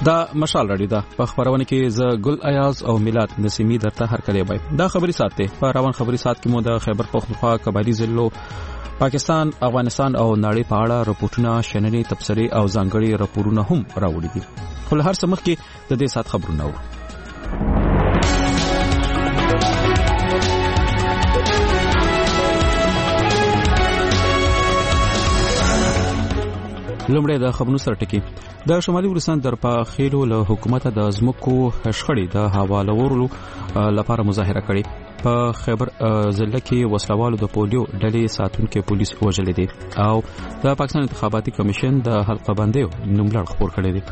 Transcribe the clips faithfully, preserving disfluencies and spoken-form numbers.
دا مشال رادیو ده په خبرونه کې ز ګل ایاز او میلاد نسیمی درته هر کله وای دا خبري ساته په روان خبري سات کې مو د خیبر پختونخوا قبایلی ضلعو پاکستان افغانستان او نړۍ په اړه رپورټونه شننې تبصرې او ځانګړي راپورونه هم راوړي دي خو هر څه مخکې د دې سات خبرونه و لومړی د خبرونو سره ټکی د شمالي ولسان در په خېلو له حکومت د ازمکو شخړې د حواله ورلو لپاره مظاهره کړې په خیبر ضلع کې وسلوالو د پولیو ډلې ساتونکو پولیس وژلې دي او د پاکستان انتخاباتي کمیشن د حلقه بندیو نوملړ خبر کړی دی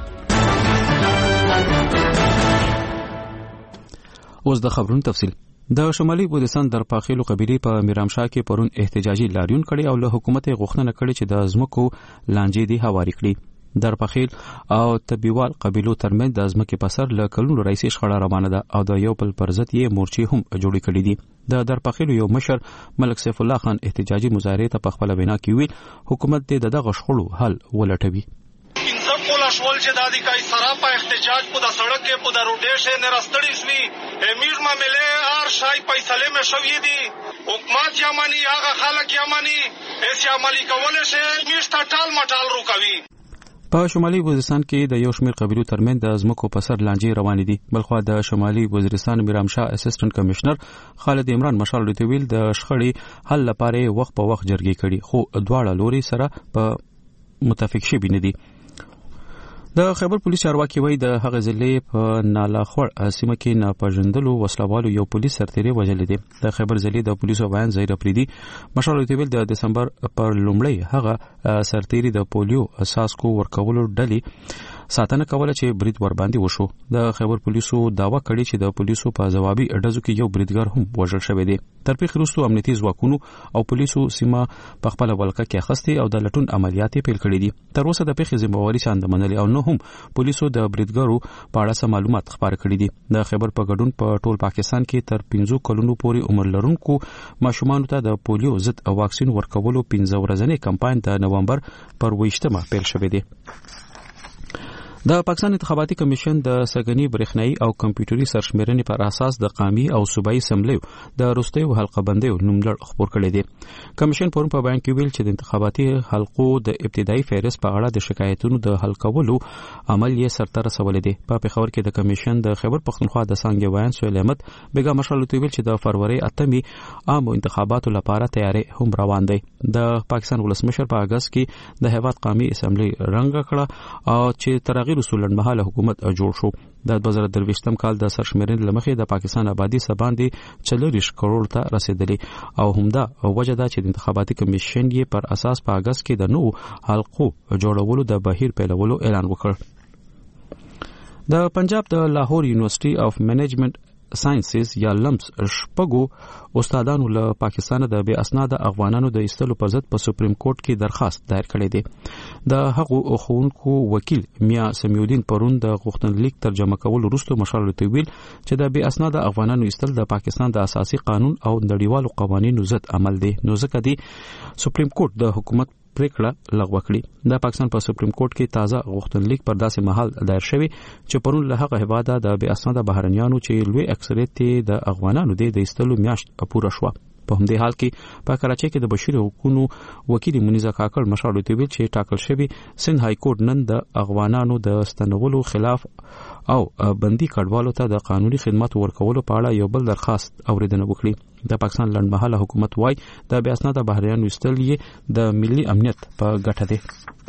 اوس د خبرونو تفصیل د شمالي بودستان در پاخیلو قبيله په میرامشاه کې پرون احتجاجي لاریون کړي او له حکومت غوښتنه کړې چې د ازمکو لانجې دي هواري کړي در پاخیل او طبيوال قبيلو ترمنځ د ازمکه په سر له کلونو رئیس شخړه روانه ده او د یو بل پرځت یې مورچې هم جوړې کړې دي د در پاخیل یو مشر ملک سیف الله خان احتجاجي مظاهره ته په خپل وینا کې ویل حکومت دې دغه شخړو حل ولټوي شول چې د دې کای سراپا احتجاج په د سړک کې په د روډیشه نه راستړی سوي امیر معاملې هر شای فیصله مې شوې دي حکومت یمنی هغه خلک یمنی هیڅ عملی کولای شي میشته ټال مټال روکوي په شمالي وزیرستان کې د یو شمېر قبيلو ترمنځ د ازمکو په سر لانجې روان دي بلخو د شمالي وزیرستان میرامشاه اسسټنټ کمشنر خالد عمران مشال لوتویل د شخړې حل لپاره وخت په وخت جرګې کړي خو دواړه لوري سره په متفق شي بندي د خیبر پولیس چارواکي وایي د هغه ضلع په نالاخور سیمه کې ناپېژندلو وسلوالو یو پولیس سرتیری وژل دي د خیبر ضلع د پولیسو بیان ظاهر پریدي مشال لوتویل د دسمبر پر لومړی هغه سرتیری د پولیو اساس کو ورکولو ډلې ساتنه کوله چې برید ور باندې وشو د خیبر پولیسو داوا کړی چې د پولیسو په جوابي اډزو کې یو بریدګر هم وژل شوی دی ترپیخ وروسته امنیتي ځواکونو او پولیسو سیمه په خپل ولکه کې اخستې او د لټون عملیات پیل کړي دي تر اوسه د پیښې ذمہواري چاند منلې او نو هم پولیسو د بریدګرو په اړه سم معلومات خبر کړي دي د خیبر په ګډون په ټول پاکستان کې تر پنځه کلونو پورې عمر لرونکو ماشومان ته د پولیو ضد واکسین ورکولو پنځه ورځنی کمپاین د نومبر پر ویشتمه پیل شوې ده د پاکستان انتخاباتي کمیشن د سګنی برېښنايي او کمپیوټري سرشمېرنې پر اساس د قامي او صوبایي سملیو د روستي حلقه بندیو نوملړ خبر کړی دی کمیشن پرون په بیان کې ویل چې د انتخاباتي حلقو د ابتدایي فهرست په اړه د شکایتونو د حل کولو عمل یې سرته رسولې دی په پیښور کې د کمیشن د خیبر پختونخوا د څنګه وایي سهیل احمد بیګا مشال ویل چې د فروری اتمې عام انتخاباتو لپاره تیاری هم روان دی د پاکستان ولسمشر په اگست کې د هیواد قامي اسمبلی رنګ کړه او چې ترغیب رسول لنډمهاله حکومت جوړ شو د دوه زره درویشتم کال د سرشمېرنې لمخې د پاکستان آبادی سباندې چلوریش کروڑ ته رسیدلی او همدا وجه ده چې د انتخاباتي کمیشن یې پر اساس په اگست کې د نو حلقو جوړولو د بهیر پیلولو اعلان وکړ د پنجاب د لاهور یونیورسيټي اف منیجمنت ساينسز یا لمس شپږو استادانو له پاکستان د بې اسناد افغانانو د ایستلو پر ضد په سپریم کورټ کې درخواست دایر کړی دی د هغو خوونکو وکیل میا سمیودین پرون د غوښتنلیک ترجمه کول وروسته مشال لوتویل چې د بې اسناد افغانانو ایستل د پاکستان د اساسي قانون او نړیوالو قوانینو ضد عمل دی نو ځکه دی سپریم کورټ د حکومت پریکړه لغوه کړې د پاکستان په سپریم کورټ کې تازه غوښتنلیک پر داسې مهال دایر شوی چې پرون له هغه هواده د بې اسناد بهرنیانو چې لوی اکثریت د افغانانو د ایستلو میاشت پوره شو په همدې حال کې په کراچۍ کې د بشري حقوقو وکیل منیزه کاکړ مشال ویل چې ټاکل شوی سند های کورټ نن د افغانانو د ستنولو خلاف او بندي کډوالو ته د قانوني خدمات ورکولو په اړه یو بل درخواست اوریدنه وکړي د پاکستان لنډمهاله حکومت وايي د بې اسناد بهرنیانو ایستل یې د ملي امنیت په ګټه دی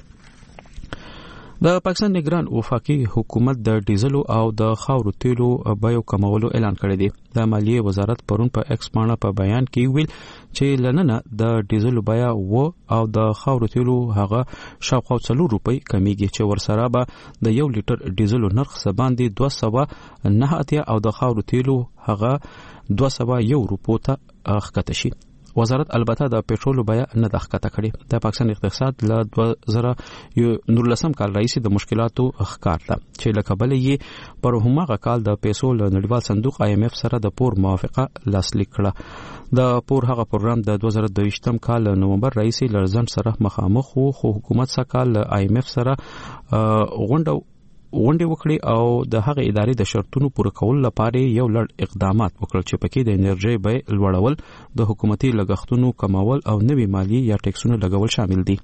د پاکستان نگران وفاقي حکومت د ډیزلو او د خاورو تیلو بیو کمولو اعلان کړی دی د مالیې وزارت پرون په ایکس باندې په بیان کې ویل چې لننه د ډیزلو بیا و او د خاورو تیلو هغه شاوخوا څلور روپۍ کمیږي چې ورسره به د یو لیټر ډیزلو نرخ سباندې دوه سوه نه اتیا او د خاورو تیلو هغه دوه سوه یو روپو ته ښکته شي وزارت البته د پېټرول بیه نه د ښکته کړي د پاکستان اقتصاد له دوه زره نولسم کال راځي د مشکلاتو ښکار ده چې له کبل یې پر همغه کال د پیسو له نړیوال صندوق آی ایم اف سره د پور موافقه لاسلیک کړه د پور هغه پروګرام د دوه زره دویشتم کال نومبر راځي لرزن سره مخامخ خو حکومت سره کال آی ایم اف سره غونډه غونډې وکړي او د هغه ادارې د شرطونو پوره کولو لپاره یو لړ اقدامات وکړل چې پکې د انرژي بیې لوړول، د حکومتي لګښتونو کمول او نوي مالی یا ټیکسونو لګول شامل دي.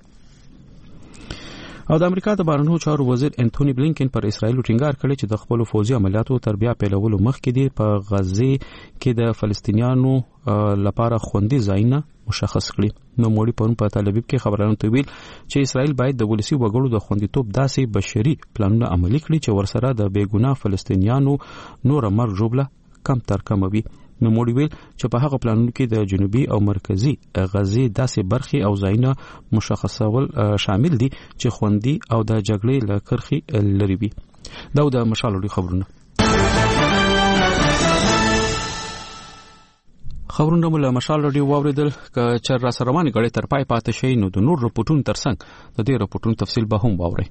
او د امریکا د بهرنیو چارو وزیر انټونی بلینکن پر اسرائیل ټینګار کړی چې د خپل فوزي عملیاتو تر بیا پیلولو مخکې دی په غزه کې د فلسطینیانو لپاره خوندي ځایونه مشخص کړي. نو موړي پرون په تل ابیب کې خبرانو ته ویل چې اسرائیل باید د ولسی وګړو د خوندیتوب داسې بشري پلانونه عملي کړي چې ورسره د بیګناه فلسطینیانو نور مرګ ژوبله کم تر کم وي. نو موړي ویل چې په هغه پلانونو کې د جنوبي او مرکزي غزه داسې برخي او ځایونه مشخصول شامل دي چې خوندي او د جګړې له کرخي لري وي. دا د مشالو خبرونه خبرونه مله مشال رادیو واوریدل ک چر را سرواني غړي تر پای پاتې شي. نو د نور رپورټونو ترڅنګ د دې رپورټونو تفصیل به هم واوري.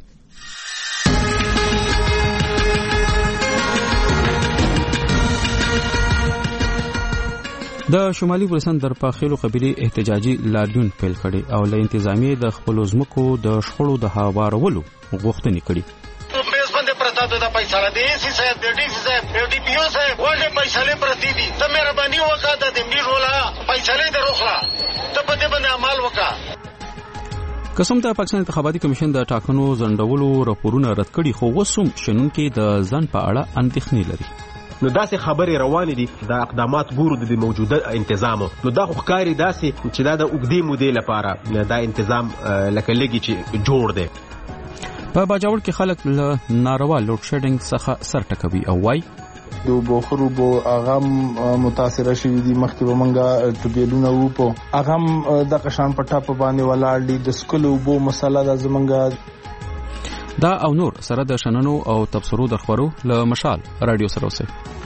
د شمالي ګلستان در پاخیلو قبيله احتجاجي لاریون پیل کړي او له انتظامیه د خپل ځمکو د شخړو د هوارولو غوښتنې کړي. بیس باندې پرتا د پیسې دی سي صاحب د ډي سي صاحب د ډي پی او صاحب ولې پیسې پرتی دي ته مهرباني وکړه د دې ولا پیسې دروخلا ته په دې باندې عمل وکړه. قسم ته پاکستان انتخاباتي کمیشن د ټاکنو ځنډولو راپورونه رد کړي خو وسوم شنونکو د ځن په اړه اندېښنې لري. نو داسې خبرې روانې دي د اقدامات ګورو د موجوده انتظام. نو دا خو ښکاري داسې چې دا د اوږدې مودې لپاره دا انتظام لکه لګي چې جوړ دی. په باجوړ کې خلک له ناروا لوډ شیډینګ څخه سر ټکوي او وای د بوخرو بو اغم متاثر شوی دي. مخکې به منګه ټوبېلونه وو په اغم د قشان پټا په باندې ولاړ دي. د سکلو بو مسله د زمنګ دا او نور سره د شننو او تبصرو د خبرو له مشال رادیو سره اوسه.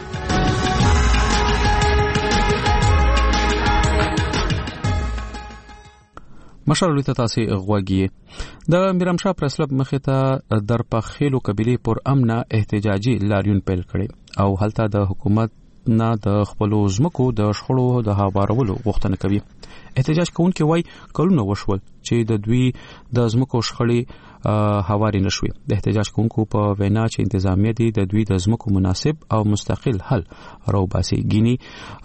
مشال لته تاسو غوږی د میرامشاه پرسلب مخه ته در پخېلو قبيله پر امنه احتجاجي لاریون پیل کړي او هلته د حکومت نه د خپل ځمکو د شخړو د هوارولو غوښتنه کوي. احتجاج کوونکي وای کلونه وشول چې د دوی د ځمکو شخړې هواري نشوي. د احتجاج کوونکو په وینا چې انتظامیه دي د دوی د ځمکو مناسب او مستقل حل راوباسي. ګینی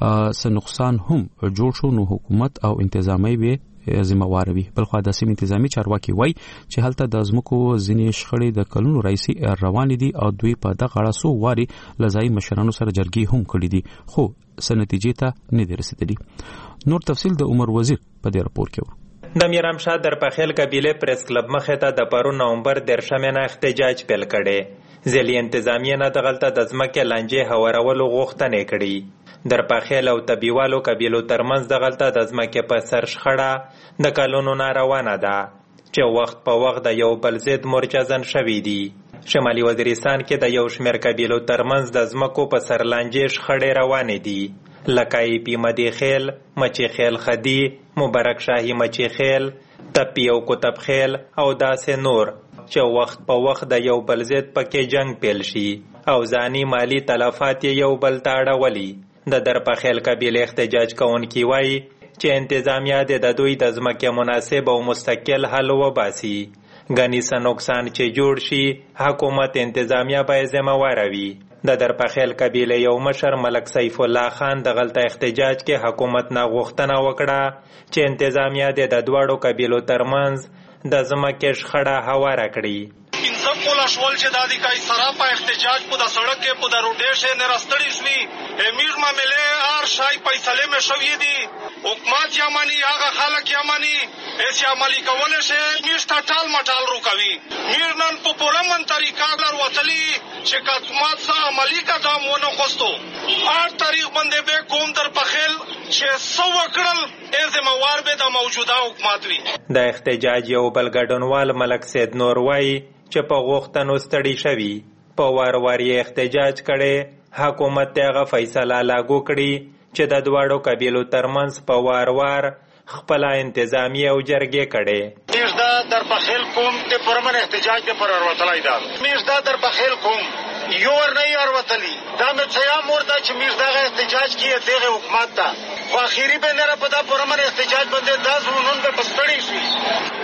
څه نقصان هم جوړ شو نو حکومت او انتظامیه به ذمہوار وي. بلخو د سیمې انتظامی چارواکي وای چې هلته د ځمکو ځینې شخړې د کلونو رئیسي روان دي او دوی په دغه اړه سو واري لزای مشرانو سره جرګي هم کړې دي خو سنتیجې ته نه دي رسیدلي. نور تفصیل د عمر وزیر په دې راپور کې و. د میرامشاه در پخیل قبیله پریس کلب مخه ته د پرون نومبر درشمه نه احتجاج پیل کړي. ځلی انتظامیه نه دغلطه د ځمکې لانجې هوارولو غوښتنې کړي. در پخیل او طبيوالو قبیلو ترمنځ دغلطه د ځمکې په سر شخړه د کلونو ناروانه ده چې وخت په وخت د یو بل ضد مرچزن شوي دي. شمالي وزیرستان کې د یو شمېر قبیلو ترمنځ د ځمکو په سر لانجې شخړې روانې دي لکه ای پی مدی خیل، مچی خیل خدی، مبارک شاهی مچی خیل، تپی او کتب خیل او داسې نور چې وخت په وخت د یو بل ضد پکې جنگ پیل شي او ځاني مالی تلفات یو بل ته اړولي. د درپخیل قبیله احتجاج کوونکي وایي چې انتظامیه د دوی د ځمکې مناسب او مستقل حل وباسي. غني څه نقصان چې جوړ شي حکومت انتظامیه باید ذمہوار وي. د درپخیل قبیله یو مشر ملک سیف الله خان د غلطه احتجاج کې حکومت نه غوښتنه وکړه چې انتظامیه د دواړو قبیلو ترمنځ د ځمکې شخړه هواره کړي. انسان کولا شول چې دادی کای سراپا احتجاج په د سړک کې په د روډیشه نه راستړی سوي امیر معاملې ار شای پیسې مې شوې دي حکومت یمنی هغه خلک یمنی ایس عملی کولای شي میشته ټال مټال روکوي. میر نن په پرمن طریقه لر وتلی چې حکومت سره عملی قدم ونه خوستو هر طریق باندې به کوم در پخیل چې سو وکړل ای ذمہوار به د موجوده حکومت وي. د احتجاج یو بل ګډونوال ملک سید نور وای چې په غوښتنو ستړي شوي په وار وار یې احتجاج کړي. حکومت ته فیصله لاګو کړي چې د دواړو قبیلو ترمنځ په وار وار خپل انتظامی او جرګې کړي. میرزا در بخیل کوم د پرمن احتجاج د پر وروتلای دا میرزا در بخیل کوم یو ور نه یو وروتلی دا مې څیا موردا چې میرزا غا احتجاج کیه دغه حکومت ته خو اخیری به نه را پدا پرمن احتجاج باندې داس ونون به پستړی شي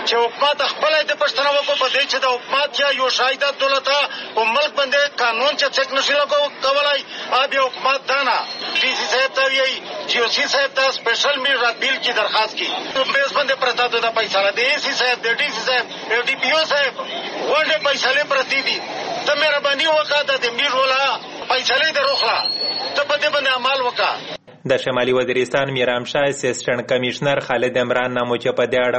چې حکومت خپل د پښتنو په پدې چې د حکومت یا یو شایده دولت او ملک باندې قانون چې څنګه نشي لګو کولای اب یو حکومت دانا ډي سي صاحب ته وی جی او سی صاحب ته سپیشل میرا بیل کی درخواست کی بیس باندې پرتا د پیسې را دی سی صاحب د ډي سي صاحب ډي پی او صاحب ورته پیسې لې پرتی دي ته مهرباني وکړه د میر ولا پیسې لې دروخلا ته په دې باندې عمل وکړه. د شمالي وزیرستان میرامشاه اسسټنټ کمشنر خالد عمران نامو چې په دې اړه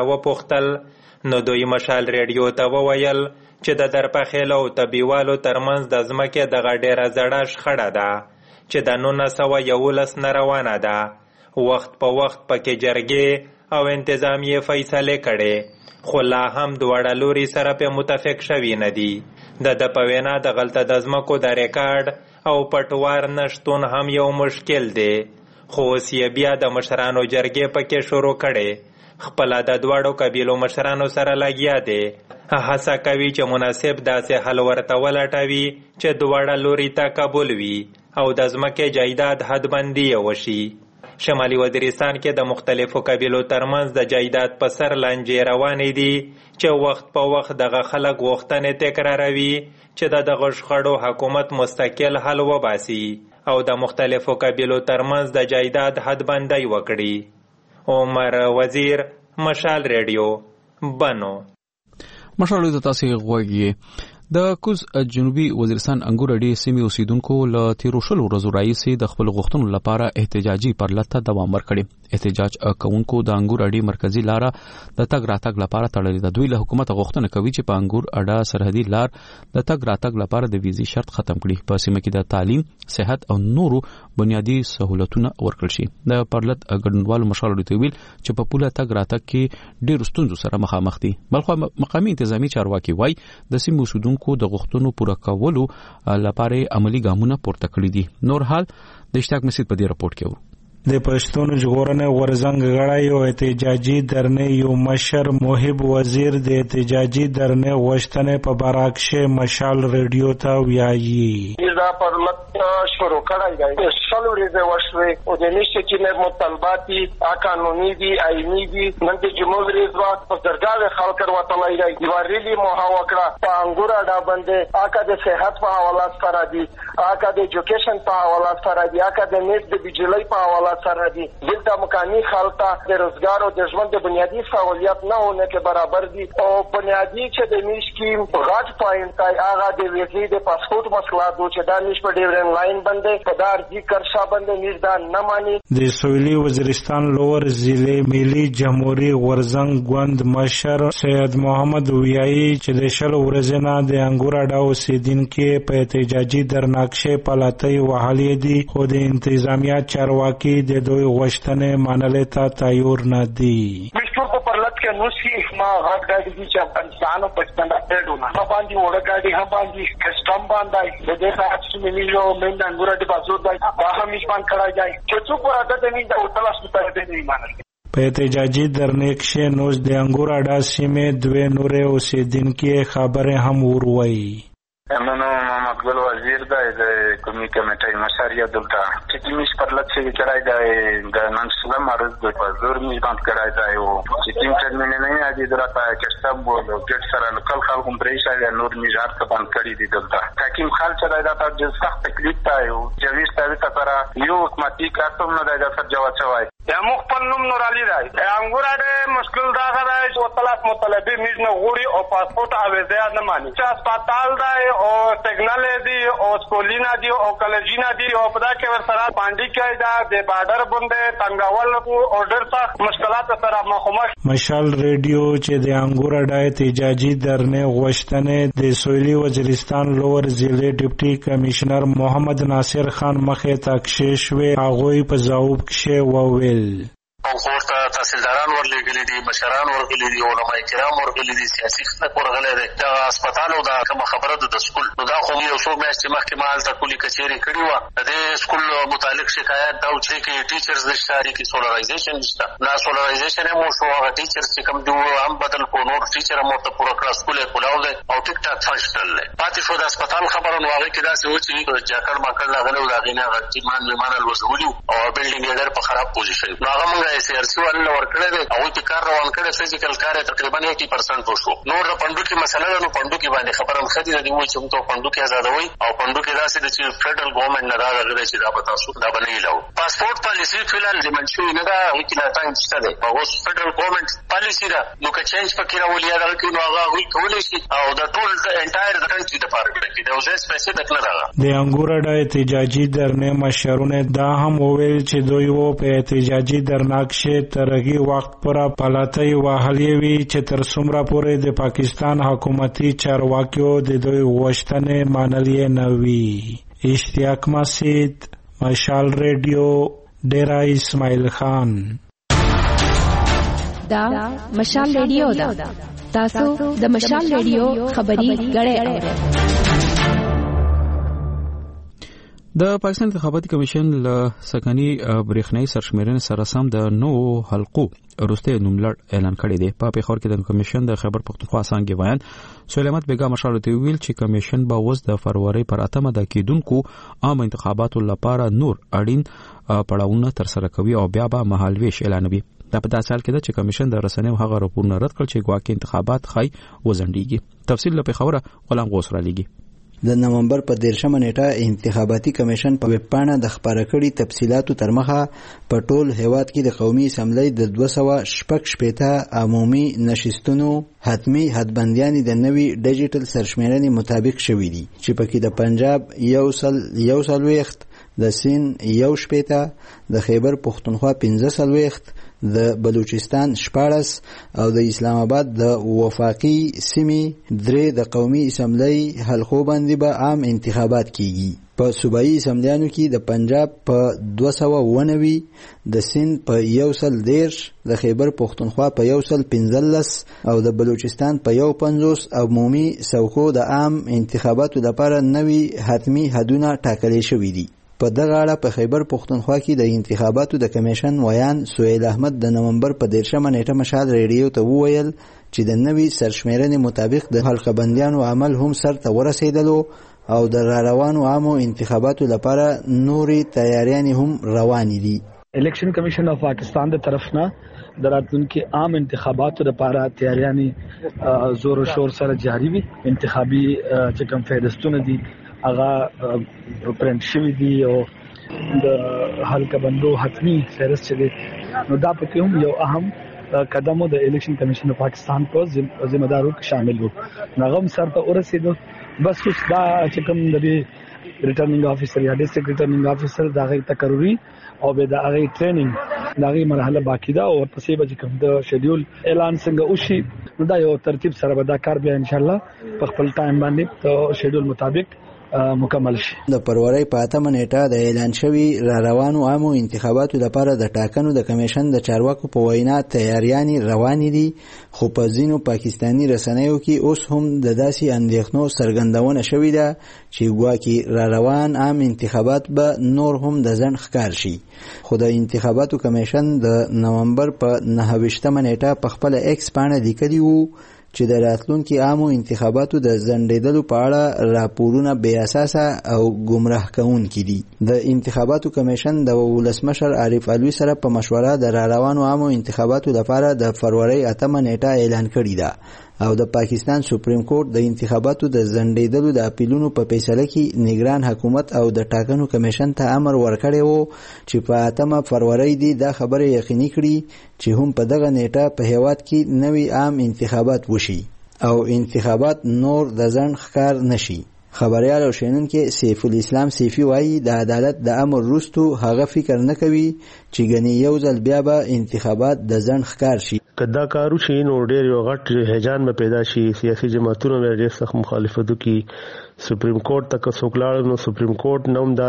وپوښتل نو دوی مشال ریډیو ته وویل چې د درپخیل او طبیوالو ترمنځ د ځمکې دغه ډېره زړه شخړه ده چې د نولس سوه یولس نه روانه ده. وخت په وخت پکې جرګې او انتظامیې فیصلې کړې خو لا هم دواړه لوري سره په متفق شوي نه دي. د ده په وینا د غلطه د ځمکو د ریکارډ او پټوار نشتون هم یو مشکل دی خو اوس یې بیا د مشرانو جرګې پکې شروع کړې. خپله د دواړو قبیلو مشرانو سره لګیا دی. هڅه کوي چې مناسب داسې حل ورته ولټوي چې دواړه لوري ته قبول وي او د ځمکې جایداد حدبندي یې وشي. شمالي وزیرستان کې د مختلفو قبیلو ترمنځ د جایداد په سر لانجې روانې دي چې وخت په وخت دغه خلک غوښتنې تکراروي چې د دغه شخړو حکومت مستقل حل وباسي او د مختلفو قبیلو ترمنځ د جایداد حدبندي وکړي. عمر وزیر، مشال ریډیو، بنو. مشال ریډیو ته تاسو غوږی. د کوز جنوبي وزیرستان انګور اډې سیمې اوسیدونکو له تیرو شلو ورځو راهیسې د خپل غوښتنو لپاره احتجاجي پرلته دوام ورکړي. احتجاج کوونکو د انګور اډې مرکزی لاره د تګ راتګ لپاره تړلې ده. دوی له حکومت غوښتنه کوي چې په انګور اډه سرحدي لار د تګ راتګ لپاره د ویزې شرط ختم کړي. په سیمه کې د تعلیم، صحت او نورو بنیادی سہولتونه ورکړل شي. د پرلت ګډونوالو مشال ریډیو ویل چې په پوله تګ راتګ کې ډېر ستونزو سره مخامخ دي. بلخو مقامي انتظامی چارواکي وایي د سیمې اوسیدونکو د غوښتنو پوره کولو لپاره عملی ګامونه پورته کړي دي. نور حال د اشتیاق مسجد په دې راپورټ کې ورو. د پښتون ژغورنې غورځنګ غړی او احتجاجي درنې یو مشر محب وزیر د احتجاجي درنې غوښتنې په براکشه مشال ریډیو ته ویایي دا پرلت شروع کړی دی. شل ورځې وشوې او د نشه چې مطالبات دي قانوني دي آئینی دي. نن د جمهور رئیس په درګاوې خلک ورتلای دی. یو ریلی مو وکړه په انګور اډه باندې آکا د صحت په حواله سره دي، آکا د ایجوکیشن په حواله سره دي، آکا د نیټ د بجلی په حواله سره دي. دلته مکانی خلک د روزګار او د ژوند د بنیادی سہولیت نه ونه کې برابر دي او بنیادی چې د میش کې غاټ پوینټ دی هغه د ویزې د پاسپورت مسله دو چې دا نش په ډیورن لاین باندې په دار ذکر شاه باندې نش دا نه مانی. د سویلي وزیرستان لور ضلع ملي جمهوریت غورځنګ ګوند مشر سید محمد ویایي چې د شل ورځې نه د انګور اډه اوسیدونکو په احتجاجي درناکشه پلاتۍ وهلې دي خو د انتظامیه چارواکي د دوی غوښتنې منلو ته تیار نه دي. مشتور په پرلت کې نو سی ما غاټ غاډي چې افغانستان په سټنډرډ ونه په باندې وړه غاډي هم باندې کسټم باندې د دې ساعت چې مليو من د انګور اډه بازو دی هغه هم ځان کړای دی چې څوک ورته د دې د اوتلا ستاره دې نه مانل. په احتجاجي درنې کې نوز د انګور اډه سیمې دوه نورې اوسیدونکو خبره هم وروي. منو محمد ګل وزیر دی د کومې کمیټې مشر یا دلته چې میش پرلت چې کړای دی د نن سبا مرز د حضور می باندې کړای دی او چې تیم ټرمین نه دی درته کښتاب وو ګټ سره لوکل خلکو پرې شای نور میجار ته باندې کړی دی دلته حکیم خال چې دا د سخت تکلیف دی او جویش ته تر یو حکومتي کارتوم نه دی د جواب شوی یا مخفل نوم نور علی دی انګور اډه مشکل دا غواړي چې طلب مطالبه میز نه غوړي او پاسپورت او ویزا نه مانی چې هسپتال دی او سیګنل دی او سکولینا دی او کالجینا دی او په دا کې ورسره پاندی کې دا د بارډر باندې تنگاول او اورډر سره مشکلات سره مخامخ. مشال ریډیو چې د انګور اډه احتجاجي درنې غوښتنې د سویلي وزیرستان لور ضلع ډیپټي کمشنر محمد ناصر خان مخې ته کښېښوي هغوی په ځواب کې وویل او ورته تحصیلداران ورلېږلي دي، مشران ورغلي دي، علماء کرام ورغلي دي، سیاسي خلک ورغلي دي. دا هسپتال او دا کومه خبره ده د سکول نو دا خو یو څو میاشتې مخکې ما هلته کلي کچېرې کړې وه. د دې سکول متعلق شکایت دا و چې کې ټیچرز نشته، کې سولرایزیشن نشته. دا سولرایزیشن هم وشو، هغه ټیچرز چې کوم دي هم بدل کړو، نور ټیچر هم ورته پوره کړه، سکول یې کلاو دی او ټیک ټاک فنکشنل دی. پاتې شو د هسپتال خبره نو هغې کې داسې و چې جاکړ ماکړ راغلی و، د هغې نه هغه ټیمان ویمان الوزولي او بلډینګ یې ډېر په خراب پوزیشن نو هغه مونږ ایس ار سی والو ورکړی دی. هغوی چې کار روان کړی فزیکل کار تقریبا eighty percent وشو. نور د پندوکي مسله نو پندوکي باندې خبره مخدي د وای چې موږ پندوکي آزادوي او پندوکي داسې د چې فدرال ګورنمنت نه راغلی چې دا به تاسو دا بنې لاو. پاسپورت پالیسی فلال د منشوي نه دا وکیل تایم شته دی او اوس فدرال ګورنمنت پالیسی دا نو که چینج پکې راولي دا کې نو هغه وی کولای شي او د ټول انټایر د کنټری د پاره کې د اوسه سپیسیفیک نه راغله. د انګور د احتجاجي درنه مشرونه دا هم وویل چې دوی وو په احتجاجي درناکشه ترغي وخت پر پالاتي وهلي وی چې تر څومره پورې د پاکستان حکومتي چارواکیو د دوی غوښتنې منلې نه وي. اشتیاق مسجد، مشال ریډیو، ډیرا اسماعیل خان. دا مشال ریډیو دا تاسو د مشال ریډیو خبري غړې اورئ. د پاکستان انتخاباتي کمیشن له سکني برېښنايي سرشمیرنې سره سم د نو حلقو وروسته نوملړ اعلان کړی دی. په پیښور کې د کمیشن د خیبر پختونخوا څانګې بیان سلیمت بیگا مشال ته ویل چې کمیشن به اوس د فروری پر اتمه د کېدونکو عام انتخاباتو لپاره نور اړین پړاوونه تر سره کوي او بیا به مهالويش اعلانوي. دا په داسې حال کې ده چې کمیشن د رسنیو هغه راپورونه رد کړ چې ګواکې انتخابات خای وزندېږي. تفصیل له پیښوره غلام غوث را لېږي. د نومبر په دیرشمه نیټه انتخاباتي کمیشن په ویب پاڼه د خبره کړي تفصيلاتو تر مخه په ټول هیواد کې د قومي اسمبلی د دوه سوه شپږ شپېته عمومي نشستونو حتمی حدبندیان د نوي ډیجیټل سرشمیرنې مطابق شوي دي چې پکې د پنجاب یو سل یو سلويخت، د سین یو شپېته، د خیبر پختونخوا پنځه سلويخت، د بلوچستان شپاړس او د اسلام آباد د وفاقي سیمې درې د قومي اسمبلی حلقو باندې به عام انتخابات کیږي. په صوبایي اسمبلیانو کې د پنجاب په دوه سوه اووه نوي، د سند په یو سل دېرش، د خیبر پختونخوا په یو سل پنځلس او د بلوچستان په یو پنځوس عمومي څوکو د عام انتخاباتو لپاره نوي حتمي حدونه ټاکلي شوي دي. په دغه اړه په خیبر پختونخوا کې د انتخاباتو د کمیشن ویان سهیل احمد د نومبر په دیرشمه نیټه مشال ریډیو ته وویل چې د نوي سرشمیرنې مطابق د حلقه بندیانو عمل هم سر ته ورسېدلو او د را روانو عامو انتخاباتو لپاره نورې تیاریانې هم روانې دي. الیکشن کمیشن اف پاکستان د طرف نه د راتلونکي عام انتخاباتو لپاره تیاریانې زور او شور سره جاری وي. انتخابي چې کوم فهرستونه دي هغه پرنټ شوی دی او د حلقه بندو حتمی فهرست چې دی نو دا پکې هم یو اهم قدم د الیکشن کمیشن د پاکستان په ذمہ دارو کې شامل وو. نغم سر ته ورسېدو بس اوس دا چې کوم د ریټرنینګ افیسر یا ډیسټریکټ ریټرنینګ افیسر دا غي تقرری او به دا غي ټریننګ دا غي مرحله باقی ده او پسې به کوم د شیډول اعلان څنګه وشي نو دا یو ترتیب سره به دا کار بیا ان شاء الله په خپل ټایم باندې ته شیډول مطابق مکمل شي. د فروری په اتمه نیټه د اعلان شوی را روانو عامو انتخاباتو لپاره د ټاکنو د کمیشن د چارواکو په وینا تیاریانې روانې دي، خو په ځینو پاکستاني رسنیو کې اوس هم د داسې اندېښنو څرګندونه شوې ده چې ګواکې را روان عام انتخابات به نور هم د ځنډ ښکار شي. خو د انتخاباتو کمیشن د نومبر په نهه ویشتمه نیټه په خپله ایکس پاڼه لیکلي وو چې د راتلونکي عامو انتخاباتو د ځنډېدلو په اړه راپورونه بې اساسه او ګمراه کوونکي دي. د انتخاباتو کمیشن د ولسمشر عارف علوي سره په مشوره د را روانو عامو انتخاباتو لپاره د فروری اتمه نیټه اعلان کړې ده او د پاکستان سپریم کورټ د انتخاباتو د ځنډېدلو د اپیلونو په فیصله کې نگران حکومت او د ټاکنو کمیشن ته امر ورکړی و چې په اتمه فروری دی دا خبره یقیني کړي چې هم په دغه نیټه په هیواد کې نوي عام انتخابات وشي او انتخابات نور د ځنډ ښکار نشي. خبريال او شینونکو سیف الاسلام سیفی وایي د عدالت د امر وروسته هغه فکر نه کوي چې ګنې یو ځل بیا به انتخابات د ځنډ ښکار شي. کدا کارو شي نو ډېر یو غټ هیجان به پیدا شي، سیاسي جماعتونو به ډېر سخت مخالفت وکړي. سپریم کورټ تک څوکلاړ نو سپریم کورټ نوم دا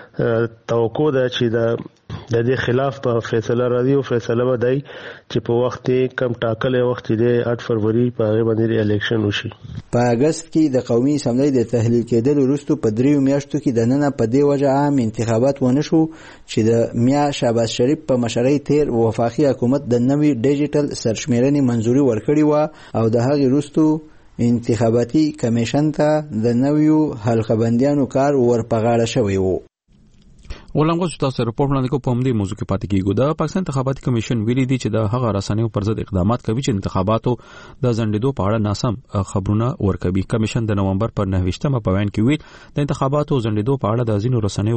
توقع ده چې دا د دې خلاف په فیصله راځي او فیصله به دی چې په وخت کم ټاکلې وخت دی اټ فروری په هغه باندې الیکشن وشي. په اگست کې د قومي اسمبلی د تحلیل کېدل وروسته په دریو میاشتو کې د نن په دې وجه عام انتخابات ونه شو چې د میا شهباز شریف په مشرۍ تیر وفاقي حکومت د نوي ډیجیټل سرشمیرنې منځوري ورکړې و او د هغې وروسته انتخاباتي کمیشن ته د نویو حلقه بندیانو کار ورپغاړه شوی و. ولنګو تاسو رپورټ وړاندې کوم په دې موضوع کې پاتې کیږو. د پاکستان انتخاباتي کمیشن ویلي دی چې د هغه رسنیو پر ضد اقدامات کوي چې انتخاباتو د ځنډېدو په اړه ناسم خبرونه ورکوي. کمیشن د نومبر پر نهه په بیان کې ویل د انتخاباتو ځنډېدو په اړه د ځینو رسنیو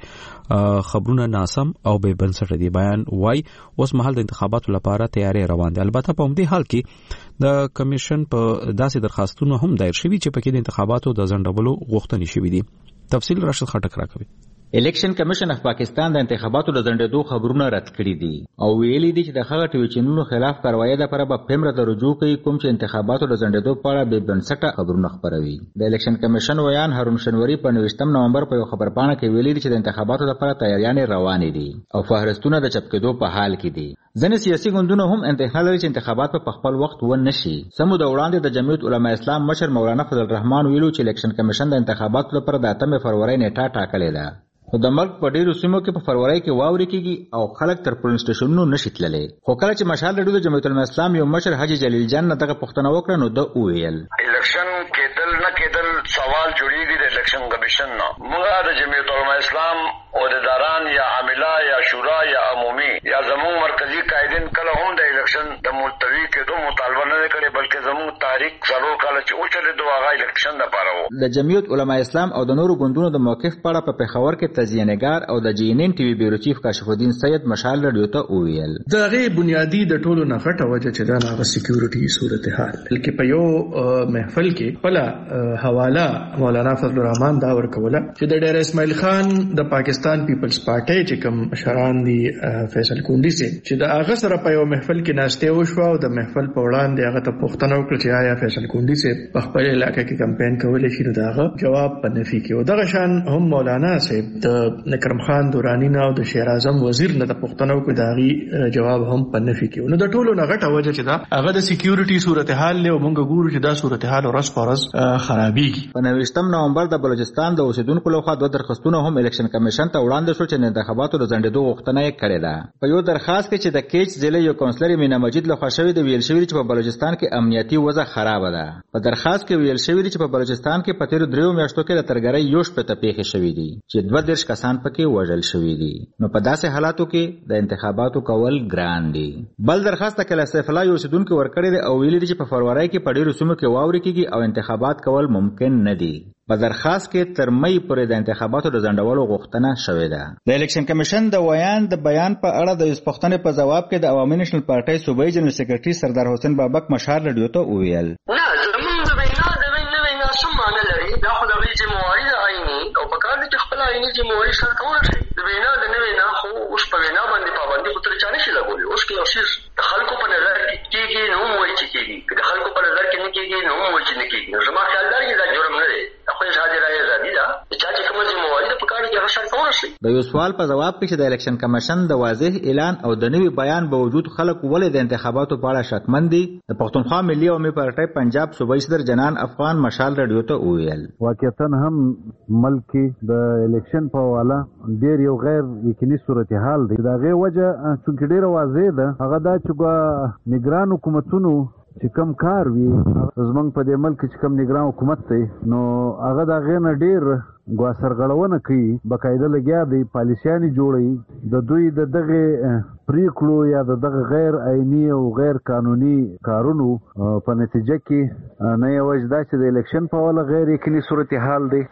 وروستي خبرونه ناسم او بې بنسټه دي. بیان وايي اوس مهال د انتخاباتو لپاره تیاری روان دي. البته په دې حال کې د کمیشن په داسې درخواستونو هم دایر شوي چې پکې د انتخاباتو د ځنډولو غوښتنې شوي دي. تفصیل راشد خټک راکوي. الیکشن کمیشن اف پاکستان د انتخاباتو د ځنډېدو خبرونه رد کړي دي او ویلي دي چې د هغه ټي وي چینلونو خلاف کاروایی لپاره به پیمره ته رجوع کوي کوم چې انتخاباتو د ځنډېدو په اړه بې بنسټه خبرونه خپروي. د الیکشن کمیشن ویان هارون شنوري په نوېشتم نومبر په یو خبرپاڼه کې ویلي دي چې د انتخاباتو لپاره تیاریانې روانې دي او فهرستونه د چاپ کېدو په حال کې دي. ځینې سیاسي ګوندونه هم اندېښنه لري چې انتخابات په خپل وخت ونه شي. سمو د وړاندې د جمعیت علما اسلام مشر مولانا فضل الرحمن ویلو چې الیکشن کمیشن د انتخاباتو لپاره د اتمې فروری نیټه ټاکلې ده. خو د ملک په ډیرو سیمو کې په فروری کې واوري کېږي او خلک تر پولینګ سټیشنونو نشي تللی. خو کله چې مشال رډو د جمعیت علما اسلام یو مشر حاجی جلیل جان دغه پوښتنه وکړه نو د وویل الیکشن کېدل نه کېدل سوال جوړیږي د الیکشن کمیشن نه. موږ د جمعیت علما اسلام عہدیداران یا عامله یا شورا یا عمومي یا زموږ مرکزی قائدین کله هم د الیکشن د ملتوی کېدو مطالبه نه کړې بلکې زموږ تاریخ څلور کاله چې اوچلېدو هغه الیکشن لپاره و. د جمعیت علما اسلام او د نورو ګوندونو د موقف په اړه په پېښور کې تجزیه‌نګار او د جی ان ان ټي وي بیورو چیف کاشف الدین سید مشال رډیو ته وویل د هغې بنیادي د ټولو نه غټه وجه چې دا هغه سکیورټي صورتحال بلکې په یو محفل کې خپله حواله مولانا فضل الرحمن دا ورکوله چې د ډیر اسماعیل خان د پاکستان پیپلز پارټي چې کوم مشران دي فیصل کوندي سي چې د هغه سره په یو محفل کې ناشته وشو او د محفل په وړاندې هغه ته پوښتنه وکړه چې آیا فیصل کوندي سي په خپل علاقې کې کمپاین کولای شي. نو داغه جواب په نفي کې او دغه شان هم مولانا صاحب د نکرم خان دورانی نه او د شیر اعظم وزیر نه د پوښتنه وکړه داغي جواب هم په نفي کې. نو د ټولو نه غټه وجه چې دا هغه د سکیورټي صورتحال له موږ ګورو چې دا صورتحال ورځ په ورځ خرابېږي. په نوېشتم نومبر د بلوچستان د اوسیدونکو لخوا دوه درخواستونه هم الیکشن کمیشن ته وړاندې شو چې د انتخاباتو د ځنډېدو غوښتنه یې کړې ده. په یو درخواست کې چې د کیچ ضلع یو کونسلر مینا مجید لخوا شوی د ویل شوی چې په بلوچستان کې امنیتي وضع خراب ده. په درخواست کې ویل شوی چې په بلوچستان کې په تیرو دریو میاشتو کې د ترګرۍ یو شپه ته پیښې شوې دي چې دوه دېرش کسان پکې وژل شوي دي. نو په داسې حالاتو کې د انتخاباتو کول ګران دي. بل درخواست کې سیف الله یو اوسیدونکو ورکړی دی او ویلي دي چې په فروری کې په ډیرو سیمو کې واورې کېږي او انتخابات کول ممکن نه دي. په درخواست کې تر مې پورې د انتخاباتو د ځنډولو غوښتنه شوې ده. د الیکشن کمیشن د ویان د بیان په اړه د یوې پوښتنې په ځواب کې د عوامي نیشنل پارټۍ صوبایي جنرال سکرټري سردار حسین بابک مشال رډیو ته وویل نه زموږ د وینا د وینا وینا څه معنی لري. دا خو د جمهوري د آئیني او په کار دي چې خپل آئیني جمهوري سره کول شي. د وینا د نه وینا خو اوس په وینا باندې پابندي خو تر چا نشي لګولې. اوس کې اوسیس د خلکو په نظر کې کېږي نو موږ چې کېږي د خلکو په نظر کې نه کېږي نو موږ چې نه کېږي. زما خیال دا دی دا جرم نه دی. خو ازادي راي ازادي ده چې چې کوم جمهوري د په کار کې هغه سره کول شي. د یو سوال په جواب کې چې د الیکشن کمیشن د واضح اعلان او د نوي بیان باوجود خلک ولې د انتخاباتو په اړه شکمن دي د پښتونخوا ملي عوامي پارټۍ پنجاب صوبایي صدر جنان افغان مشال رډیو ته وویل واقعا هم ملک کې د الیکشن په حواله ډیر یو غیر یقیني صورتحال دی. دا غي وجه چې ډیر واضح ده هغه دا چې نگران حکومتونو چې کم کار وي زمونږ په دې ملک چې کم نگران حکومت دی نو هغه دا غي نه ډیر ګوا سرغړونه کوي بقاعده لګیا دی پالیسیانې جوړي د دوی د دغه پریکړو یا د دغه غیر عیني او غیر قانوني کارونو په نتیجه کې نه یوازې دا چې د الیکشن په حواله غیر یقیني صورتحال دی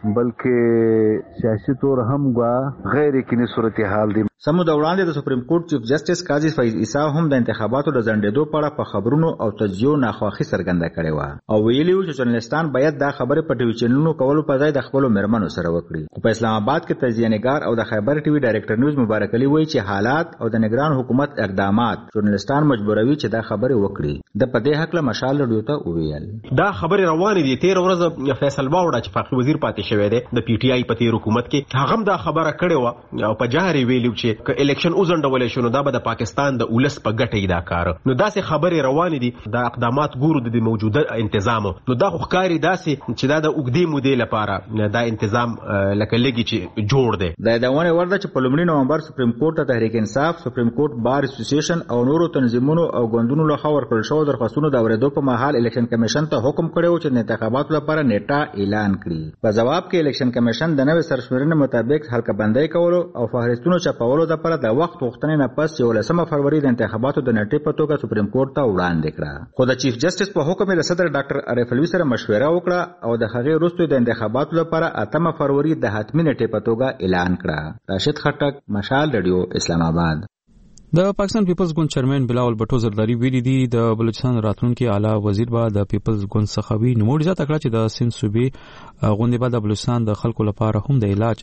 بلکې سیاسي طور هم ګوا غیر یقیني صورتحال دی. سمو د وړاندې د سپریم کورټ چیف جسټس قاضي فیض عیسی هم د انتخاباتو د ځنډېدو په اړه په خبرونو او تجزیو ناخوښي څرګنده کړې وه او ویلي وو چې ژورنالستان باید دا خبرې په ټي وي چینلونو کولو په ځای د خپلو مېرمنو سره وکړي. خو په اسلام آباد کې تجزیه‌نګار او د خیبر ټي وي ډایرکټر نیوز مبارک علي وایي چې حالات او د نگران حکومت اقدامات ژورنالستان مجبوروي چې دا خبرې وکړي. د په دې هکله مشال رډیو ته وویل دا خبرې روانې دي. تیر ورځ فیصل باوړه چې فقيه وزیر پاتې شوی دی د پی ټي آی په تیر حکومت کې هغه هم دا خبره کړې وه او په جهر یې ویلي چې الیکشن ځنډولې شو نو دا به د پاکستان د ولس په ګټه دا کار. نو داسې خبرې روانې دي. دا اقدامات ګورو د موجوده انتظام نو دا خو ښکاري داسې چې دا د اوږدې مودې لپاره دا انتظام لکه لګي چې جوړ دی. د یادونه ورده چې په لومړي نومبر سپریم کورټ ته تحریک انصاف، سپریم کورټ بار اسوسییشن او نورو تنظیمونو او ګوندونو له خوا ورکړل شوو درخواستونو د اورېدو په مهال الیکشن کمیشن ته حکم کړی چې د انتخاباتو لپاره نیټه اعلان کړي. په جواب کې الیکشن کمیشن د نوې سرشمېرنې مطابق حلقه بندۍ کولو او فهرستونو چاپولو لپاره د وخت غوښتنې نه پس یولسمه فروری د انتخاباتو د نیټې په توګه سپریم کورټ ته وړاندې کړه. خو د چیف جسټس په حکم د صدر ډاکټر عارف علوي سره مشوره وکړه او د هغې وروسته د انتخاباتو لپاره اتمه فروری د حتمي نیټې په توګه اعلان کړه. راشد خټک، مشال رادیو، اسلام آباد. د پاکستان پیپلز ګوند چیرمن بلاول بټو زرداری ویلي دي د بلوچستان راتلونکي اعلی وزیر به د پیپلز ګوند څخه وي. نوموړي زیاته کړه چې د سند صوبې غوندې به د بلوچستان د خلکو لپاره هم د علاج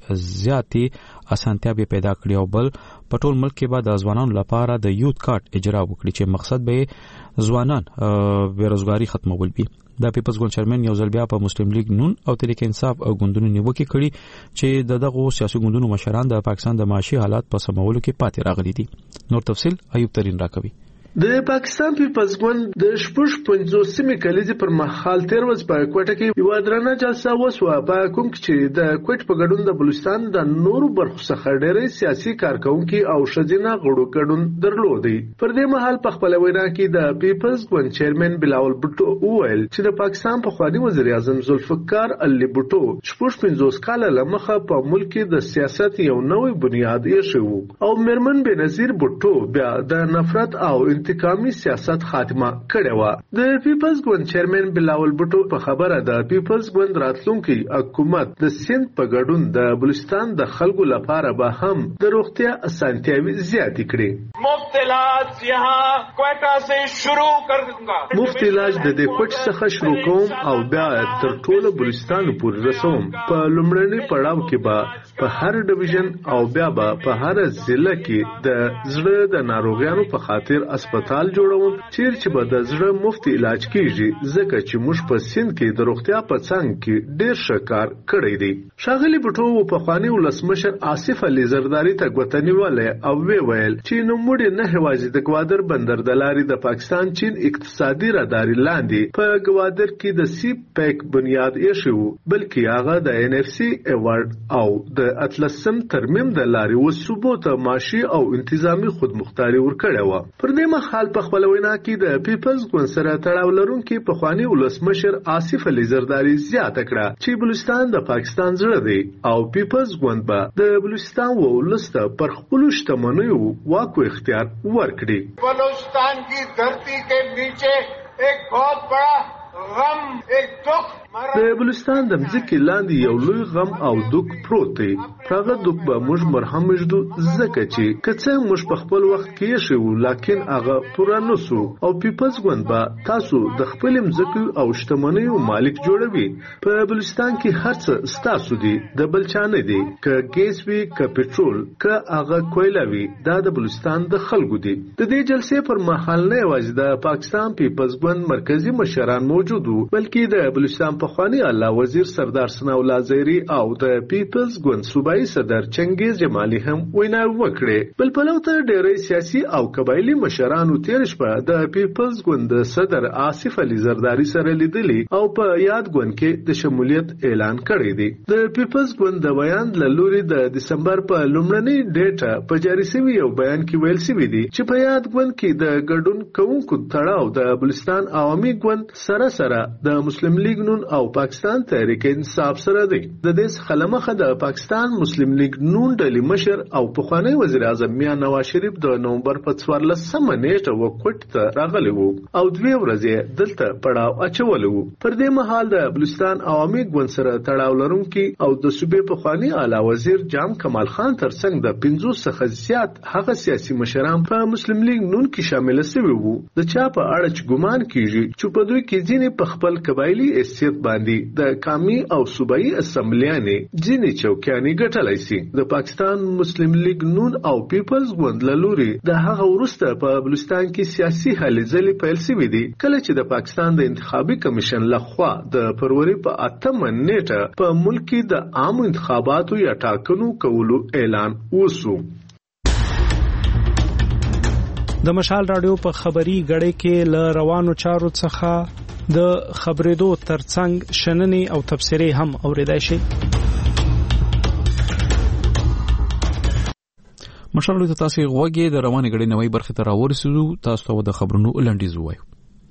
زیاتې اسانتیا به پیدا کړي او بل په ټول ملک کې به د ځوانانو لپاره د یوت کارت اجرا وکړي چې مقصد به ځوانان بیروزګاری ختمول وي. د پیپلز ګوند چیرمن یو ځل بیا په مسلم لیگ نون او تحریک انصاف او ګوندونو نیوکه کړي چې د دغه سیاسي ګوندونو مشران د پاکستان د معاشي حالات په سمولو کې پاتې راغلي دي. نور تفصيل ایوب ترين راکوي. د پاکستان پیپلز ګوند د شپږ پنځوسمې کلیزې پر مهال تیر ورځ په کوټه کې یو درنه جلسه وشوه په کوم کې چې د کوټ په ګډون د بلوچستان د نورو برخو څخه ډېری سیاسي کارکونکو او شذینه غړو ګډون درلودي. پر دې مهال په خپل وینا کې د پیپلز ګوند چیرمن بلاول بوټو وویل چې د پاکستان په خواني وزیر اعظم ذوالفقار علي بوټو شپږ پنځوس کال لمخه په ملک د سیاست یو نوې بنیاد ایښی وو او میرمن بنظیر بوټو بیا د نفرت او انتقامي سیاست خاتمه کړې و. د پیپلز ګوند چیرمن بلاول بوټو په خبره د پیپلز ګوند راتلونکي حکومت د سند په ګډون د بلوچستان د خلکو لپاره به هم د روغتیا اسانتیاوي زیاتې کړي. مفت علاج یہاں کوئٹہ سے شروع کر دونگا. مفت علاج د دې کوټ څخه شروع کوم او بیا تر ټولو بلوچستان پورې رسوم. په لومړني پړاو کې به په هر ډیویژن او بیا به په هر ضلع کې د زړه د ناروغانو په خاطر هسپتال جوړوم چیرې چې به د زړه مفت علاج کیږي ځکه چې موږ په سند کې د روغتیا په څنګ کې ډېر ښه کار کړی دی. ښاغلي بوټو په خواني ولسمشر آصف علي زرداری ته ګوته نیولې او وی ویل چې نوموړي نه یوازې د ګوادر بندر د لارې د پاکستان چین اقتصادي راداري لاندې په ګوادر کې د سی پیک بنیاد ایښی وو بلکې هغه د ان اف سی ایوارډ او د اتلسم ترمیم د لارې وسوبو ته معاشي او انتظامی خودمختاري ورکړې وه. پر دې مهال په خپل وینا کې د پیپلز ګوند سره تړاو لرونکي پخوانی ولسمشر آصف علي زرداری زیاته کړه چې بلوچستان د پاکستان زړه دی او پیپلز ګوند به د بلوچستان ولسته پر خپلو شتمنیو واک او اختیار ورکړي. بلوچستان کی دھرتی کے نیچے ایک بہت بڑا غم، ایک دکھ د بلوچستان د مځکې لاندې یو لوی غم او دک پروت دی. هغه دک به موږ مرهم وژدو ځکه چې که څه موږ په خپل وخت کې ایښی وو لاکن هغه پوره نه سو او پیپلز ګوند به تاسو د خپلې مځکې او شتمنیو مالک جوړوي. په بلوچستان کې هر څه ستاسو دي، د بل چا نه دي. که ګیس وي که پټرول که هغه کویله وي دا د بلوچستان د خلکو دي. د دې جلسې پر مهال نه یوازې د پاکستان پیپلز ګوند مرکزی مشران موجود وو بلکې د بلوچستان پخوانی اعلی وزیر سردار ثناءالله زیری او د پیپلز ګوند صوبایي صدر چنګیز جمالي هم ویناوې وکړې. بل پلو ته ډېری سیاسي او قبایلي مشرانو تېره شپه د پیپلز ګوند صدر آصف علي زرداری سره لیدلي او په یاد ګوند کې د شمولیت اعلان کړی دی. د پیپلز ګوند د بیان له لوري د دسمبر په لومړنۍ ډیټه په جاري شوي یو بیان کې ویل شوي دي چې په یاد ګوند کې د ګډون کوونکو تړاو د بلوچستان عوامي ګوند سره سره د مسلم لیگ نون او پاکستان تحریک انصاف سره دی. د دې څخه لمخه د پاکستان مسلم لیگ نون ډلې مشر او پخوانی وزیر اعظم میاں نواز شریف د نومبر په څوارلسمه نیټه وکوټ ته راغلی وو او دوی ورځې دلته پړاو اچولی وو. پر دې مهال د بلوچستان عوامي ګوند سره تړاو لرونکي او د صوبې پخوانی اعلی وزیر جام کمال خان ترڅنګ د پنځوس څخه زیات هغه سیاسي مشران په مسلم لیگ نون کې شامل شوي وو. د چا په اړه چې ګمان کیږي چې په دوی کې ځینې په خپل قبایلي حیثیت باندې د قومي او صوبایي اسمبلیانې ځینې چوکیانې ګټلی سي. د پاکستان مسلم لیگ نون او پیپلز ګوند له لوري د هغه وروسته په بلوچستان کې سیاسي هلې ځلې پیل شوي دي کله چې د پاکستان د انتخابي کمیشن لخوا د فروری په اتمه نیټه په ملک کې د عامو انتخاباتو یا ټاکنو کولو اعلان وسو. د مشال رادیو په خبري غړې کې ل روانو چارو څخه د خبرېدو ترڅنګ شننې او تبصرې هم اورېدای شي. مشال ته تاسو غوږی د روانې غړي نوې برخه ته راورسېدو تاسو ته د خبرونو لنډیز وایو.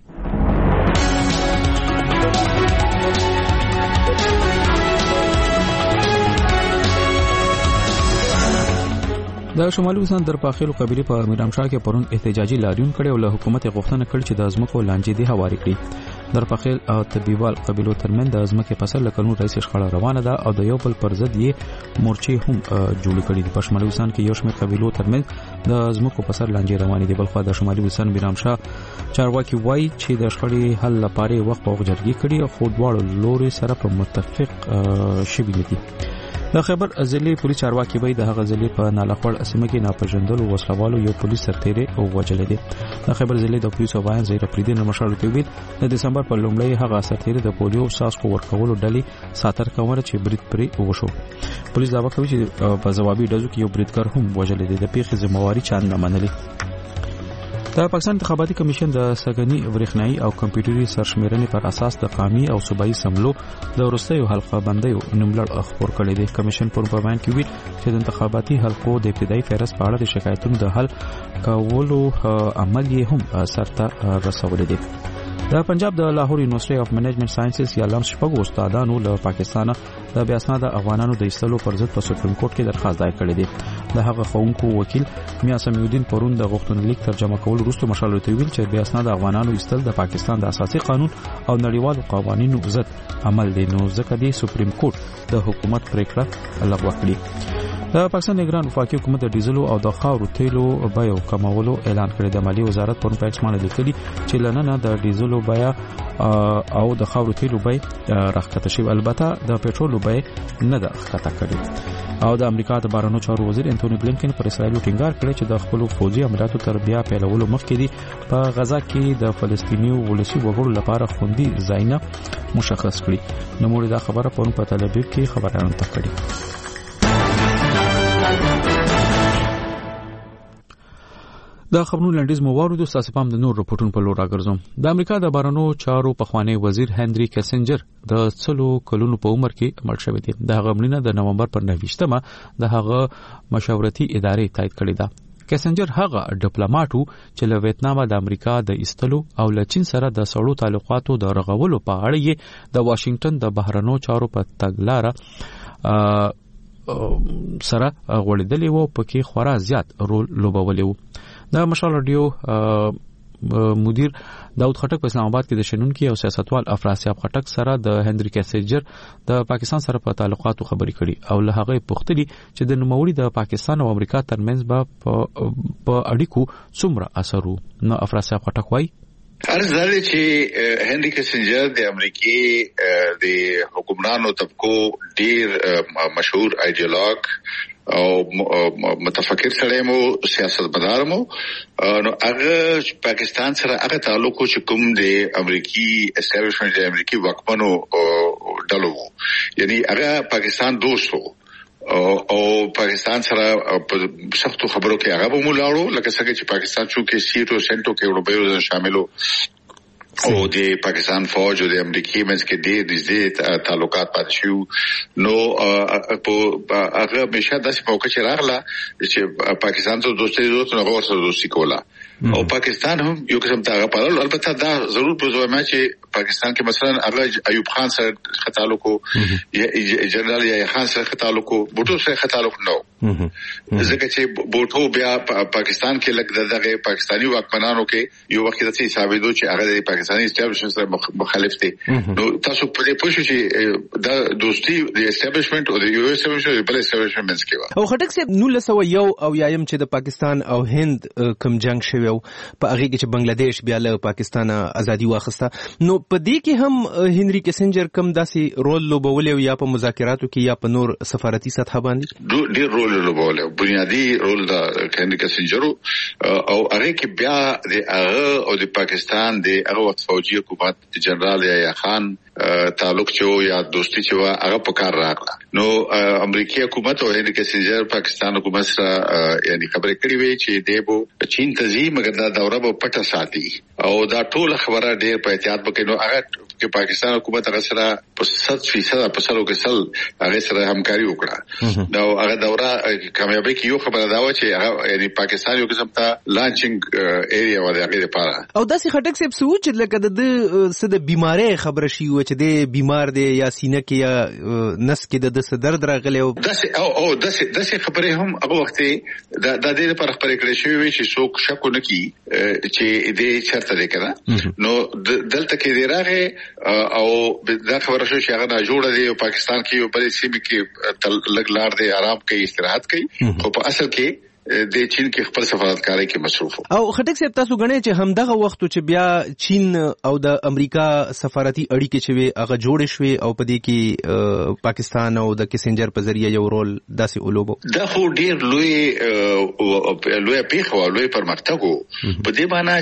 د شمالي وزن در پاخیلو قبيله په میرامشاه کې پرون احتجاجي لاریون کړي او له حکومت غوښتنه کړې چې د ازمکو لانجې دی هواري کړي. در پاخیل او طبيبال قبيلو ترمن د ازمکه فصل لکنو رئیس شخړه روانه ده او د یو بل پر ضد یې مورچې هم جوړ کړي دي. په شمالي وزن کې یو شمېر قبيلو ترمن د ازمکو فصل لانجې روانه دي. بلخو د شمالي وزن میرامشاه چارواکي وایي چې د شخړې حل لپاره وخت او جرګې کړي او خو دواړو لوري سره په متفق شوي دي. د خبر ضلع پولیس چارواکي وایي د هغه ضلع په نالاخوړ اسمه کې ناپېژندلو وسلوالو یو پولیس سرتیری او وجل دي. د خبر ضلع د پولیس وایي زیره پریدین مشال تویل د دسمبر په لومړی هغه سرتیری د پولیو ساسکو ورکولو ډلې ساتر کومره چې برید پرې وشو. پولیس داوا کوي چې په ځوابي ډزو کې یو بریدګر هم وجل دي. د پیښې ذمہواری چا نه منلي. د پاکستان انتخاباتي کمیشن د سګنی ورېښنايي او کمپیوټري سرشمیرنې پر اساس د قومي او صوبایي سملو د ورستیو حلقه بندیو نوملړ خبر کړی دی. کمیشن په بیان کې ویل چې د انتخاباتي حلقو د ابتدایي فهرست په اړه د شکایتونو د حل کولو عمل یې هم سرته رسولی دی. د پنجاب د لاهور یونیورسيټي اف منیجمنت ساينسز یا لام شپږ استادانو له پاکستان د بیا اسناد افغانانو د ایستلو پر ضد په سپریم کورټ کې درخواست دای کړی دی. د هغه خونکو وکیل میا سمیودین پرون د غوښتنلیک لیک ترجمه کول وروسته مشال ته ویل چې بیا اسناد افغانانو ایستل د پاکستان د اساسي قانون او نړیوالو قوانینو ضد عمل دی، نو ځکه دی سپریم کورټ د حکومت پریکړه لغوه کړې. د پاکستان نگران وفاقي حکومت د ډیزلو او د خاورو تیلو بیو کمولو اعلان کړی. د مالی وزارت پرون په اعلان لیکلي چې لننه د ډیزلو بیا او د خاورو تیلو بای راخته شي، البته د پټرولو بای نه ده ښکته کړې. او د امریکا د بهرنیو چارو وزیر انټونی بلینکن پر اسرائیل ټینګار کړی چې د خپل فوجي عملیاتو تر بیا پیلولو مخکې دي په غزا کې د فلسطینیو ولسی وګړو لپاره خوندي ځایونه مشخص کړي. نو موږ دا خبره پرون په تل ابیب کې خبرانو ته کړې. د خبرونو لنډیز مو واردو تاسو پام د نور رپورټونو په لور راګرځوم. د امریکا د بهرنیو چارو پخوانی وزیر هنري کیسنجر د څلو کلونو په عمر کې مړ شوی دی. د هغه مړینه د نومبر پر نهه د هغه مشاورتي ادارې تایید کړې ده. کیسنجر هغه ډیپلوماټ و چې له ویتنام د امریکا د ایستلو او له چین سره د سړو تعلقاتو د رغولو په اړه یې د واشنگټن د بهرنیو چارو په تګلاره سره غوړېدلی و، پکې خورا زیات رول لوبولی و. د مشال رادیو مدیر داود خټک په اسلام آباد کې د شنونکو او سیاستوال افراسیاب خټک سره د هنري کیسنجر د پاکستان سره په تعلقاتو خبرې کړي او له هغه پوښتنه چې د نوموړي د پاکستان او امریکا ترمنځ به په اړیکو څومره اثر وو. نو افراسیاب خټک وایي ارز داره چې هنري کیسنجر د امریکای د حکمرانو طبقو ډیر مشهور ایډیالوګ او متفکر سره مو سیاستمدار مو، نو هغه پاکستان سره هغه تعلق چې کوم د امریکي اسټابلیشمنت د امریکي واکمنو ډلو، یعنی هغه پاکستان دوست وو او پاکستان سره په سختو خبرو کې هغه مو لاړو، لکه څنګه چې پاکستان چې سیټو سنټو کې اروپایي شاملو او د پاکستان فوج او د امریکای منځ کې ډېر نږدې تعلقات پاتې شو. نو په هغه مشه داسې موقع چې راغله چې پاکستان ته دوستي دوست نه غوښتل دوستي کوله او پاکستان هم یو قسم ته غواړل. البته دا ضرور په ځواب چې پاکستان کې مثلا هغه ایوب خان سره تعلق یا جنرال یا خان سره تعلق بوټو سره تعلق نو، ځکه چې بوټو بیا پاکستان کې لګ دغه پاکستانی واکمنانو کې یو وخت د ثابتو چې هغه د پاکستانی اسټابلیشمنت سره مخالف دي. نو تاسو په دې پوه شئ چې دا دوستي د اسټابلیشمنت او د یو اسټابلیشمنت بل اسټابلیشمنت منځ کې و. او خټک صاحب نو لسو یو او یایم چې د پاکستان او هند کم جنگ شوی په هغه کې چې بنگلاديش بیا له پاکستان ازادي واخسته، نو په دې کې هم هنري کیسنجر کم داسې رول لوبولې یا په مذاکراتو کې یا په نور سفارتي سطح باندې ډېر رول لوبولې. بنیادی رول د هنري کیسنجر او هغه کې بیا د هغه او د پاکستان د هغه وخت فوجي حکومت جنرال یا خان تعلق چې یا دوستي چې هغه په کار راغله. نو امریکای حکومت او هنري کیسنجر پاکستان حکومت سره یعنی خبرې کړې وې چې دیبو چین ته ځي مګر دا دوره په پټه ساتي او دا ټول خبره ډېر په احتیاط وکړي. نو هغه کې پاکستان حکومت هغه سره په صد فیصد په سلو کې سل هغه سره همکاري وکړه نو هغه دوره کامیابی کې یو خبره دا و چې هغه یعنی پاکستان یو قسم ته لانچینګ ایریا و دغه لپاره او داسې خټک سپ سوچ لکه د څه د بیماری خبره شي و چې د بیمار دی یا سینه کې یا نس کې د څه درد راغلی او داسې او او داسې داسې خبره هم هغه وخت د د دې لپاره خبرې کړې شوې چې څوک شک نه کوي چې دې چرته دی کنه نو دلته کې دی راغی او دا خبره شو چې هغه نه جوړه دی او پاکستان کې یو بل سیمه کې لګ لار دی آرام کوي استراحت کوي خو په اصل کې د چین کې خپل سفارتکاري کې مصروف او خټک صاحب تاسو غنئ چې همدغه وخت چې بیا چین او د امریکا سفارتي اړیکې چې وي هغه جوړې شوې او په دې کې پاکستان او د کیسنجر په ذریعہ یو رول داسې ولوبو دا خو ډیر لوی لوی پیښه او لوی پرمختګ په دې معنی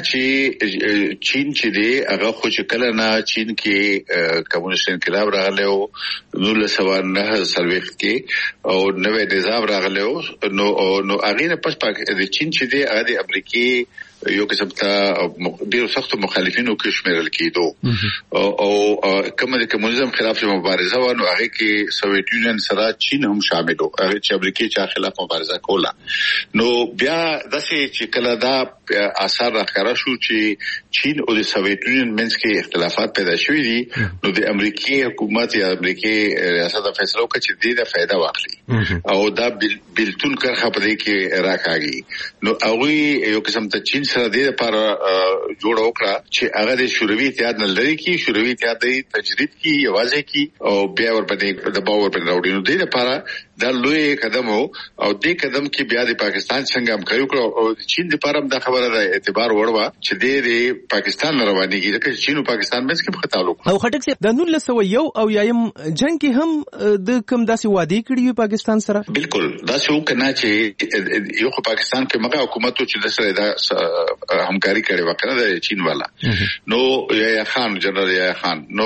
چې چین چې دی هغه خو چې کله نه چین کې کمونیست انقلاب راغلی او نولس سوه نهه څلوېښت کې او نوی نظام راغلی نو نو هغه پس پاک د چین چې دی هغه د امریکای یو قسم ته ډیر سخت مخالفینو کې شمیرل کېدو او کوم د کمونیزم خلاف مبارزه و نو هغه کې سوویت یونین سره چین هم شامل و هغه چې امریکای چا خلاف مبارزه کوله نو بیا داسې چې کله دا اثر راخره شو چې چین او د سوویت یونین منځ کې اختلافات پیدا شوي دي نو د امریکای حکومت یا امریکای ریاست فیصله وکړه چې دې د فائدہ واخلي او دا بلتون کرخه په دې کې راکاږي نو هغه یو قسم ته چین سره دې لپاره جوړ وکړه چې هغه د شوروي اتحاد نه لري کی شوروي اتحاد د تجدید کی یوازې کی او بیا ور باندې د باور پر راوړي نو دې لپاره دا لوی قدم او دې قدم کې بیا د پاکستان څنګه هم کوي او چین لپاره دا خبره د اعتبار وړوه چې د پاکستان روانيږي ځکه چین او پاکستان مېس کې په تعلق او خټک سي د نولس سوه یو او یایم جنگ کې هم د کم داسې وعده کړی وي پاکستان سره بالکل دا څه وکړه چې یو پاکستان کې مګه حکومت چې د سره دا همکاري کړي وکړه د چین والا نو یا خان جنرال یا خان نو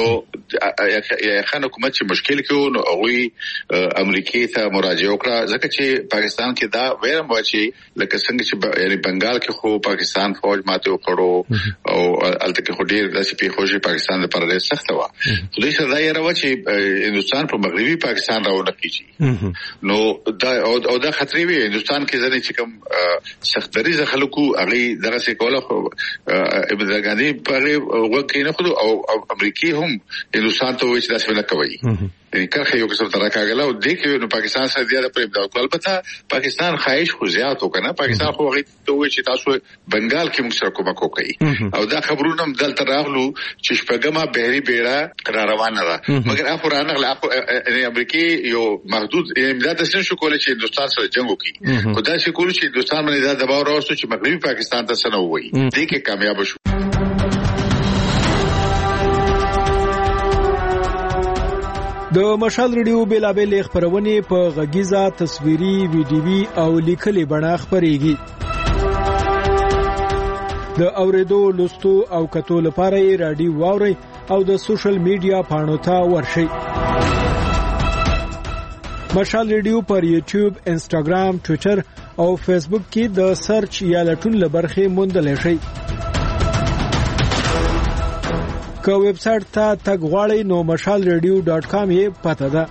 یا خان حکومت چې مشکل کې نو هغه امریکای ته مراجعه وکړه ځکه چې پاکستان کې دا ویرم و چې لکه څنګه چې یعنی بنگال کې خو پاکستان فوج ماته وکړو او الته کې خو ډیر داسې پیښو پاکستان لپاره ډیر سخت و خو دوی سره دا یې راو چې هندستان په مغربي پاکستان راو نه کیږي نو دا او دا خطرې وي هندستان کې ځنې چې کوم سختري خلکو هغه دغه څه کوله خو ابن ګاندي په وکه نه خو او امریکای هم هندستان ته وایي چې داسې نه کوي یعنی کرخه یو قسم ترا کاغله او دې کې نو پاکستان سره زیاده پر امداد کول البته پاکستان خواهش خو زیات وکنه پاکستان خو هغه ته وایي چې تاسو بنگال کې موږ سره کومک وکړي او دا خبرونه هم دلته راغلو چې شپږمه بهري بیړه را روانه ده مګر هغه رانغله هغه امریکای یو محدود امداد نشو کولای چې هندستان سره جنگ وکړي خدای شي کول چې هندستان باندې دا دباو راوستو چې مغربي پاکستان ته سره وایي دې کې کامیاب شو د مشال ریډیو بیلابل خبرونه په غږیزه تصویري ویډیوي او لیکلي بڼه خبريږي د اوریدو لوستو او کتو لپاره رادیو واوري او د سوشل میډیا پاڼو ته ورشي مشال ریډیو پر یوټیوب انسټاګرام ټوئیټر او فیسبوک کې د سرچ یا لټون لبرخه موندل شي که ویب سټ ته تګ غواړئ نو مشال ریډیو ډاټ کام یې پته ده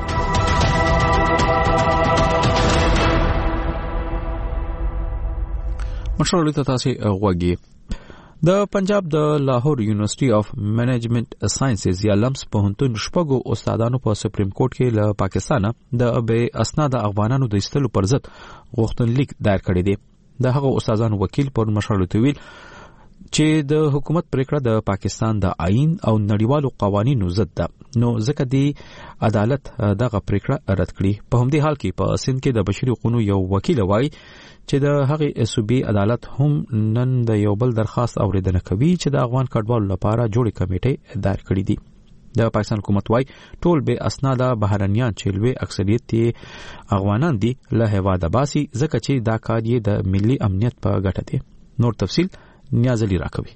مشال ریډیو ته تاسو غوږی د پنجاب د لاهور یونیورسيټي اف منیجمنت ساينسز یا لمس پوهنتون شپږو استادانو په سپریم کورټ کې له پاکستان د به اسناد افغانانو د استلو پر ضد غوښتنلیک دایر کړی دی د هغو استادانو وکیل پر مشال تویل چې د حکومت پریکړه د پاکستان د آئین او نړیوالو قوانینو ضد ده نو ځکه دی عدالت دغه پریکړه رد کړي په همدې حال کې په سند کې د بشري حقوقو یو وکیل وایي چې د هغې صوبې عدالت هم نن د یو بل درخواست اوریدنه کوي چې د افغان کډوالو لپاره جوړې کمیټې دایر کړې دي د پاکستان حکومت وایي ټول به اسناد بهرنیان چې لوی اکثریت یې افغانان دي له هیواده باسي ځکه چې دا کار یې د ملي امنیت په ګټه دی نور تفصیل نیاز علی راکوي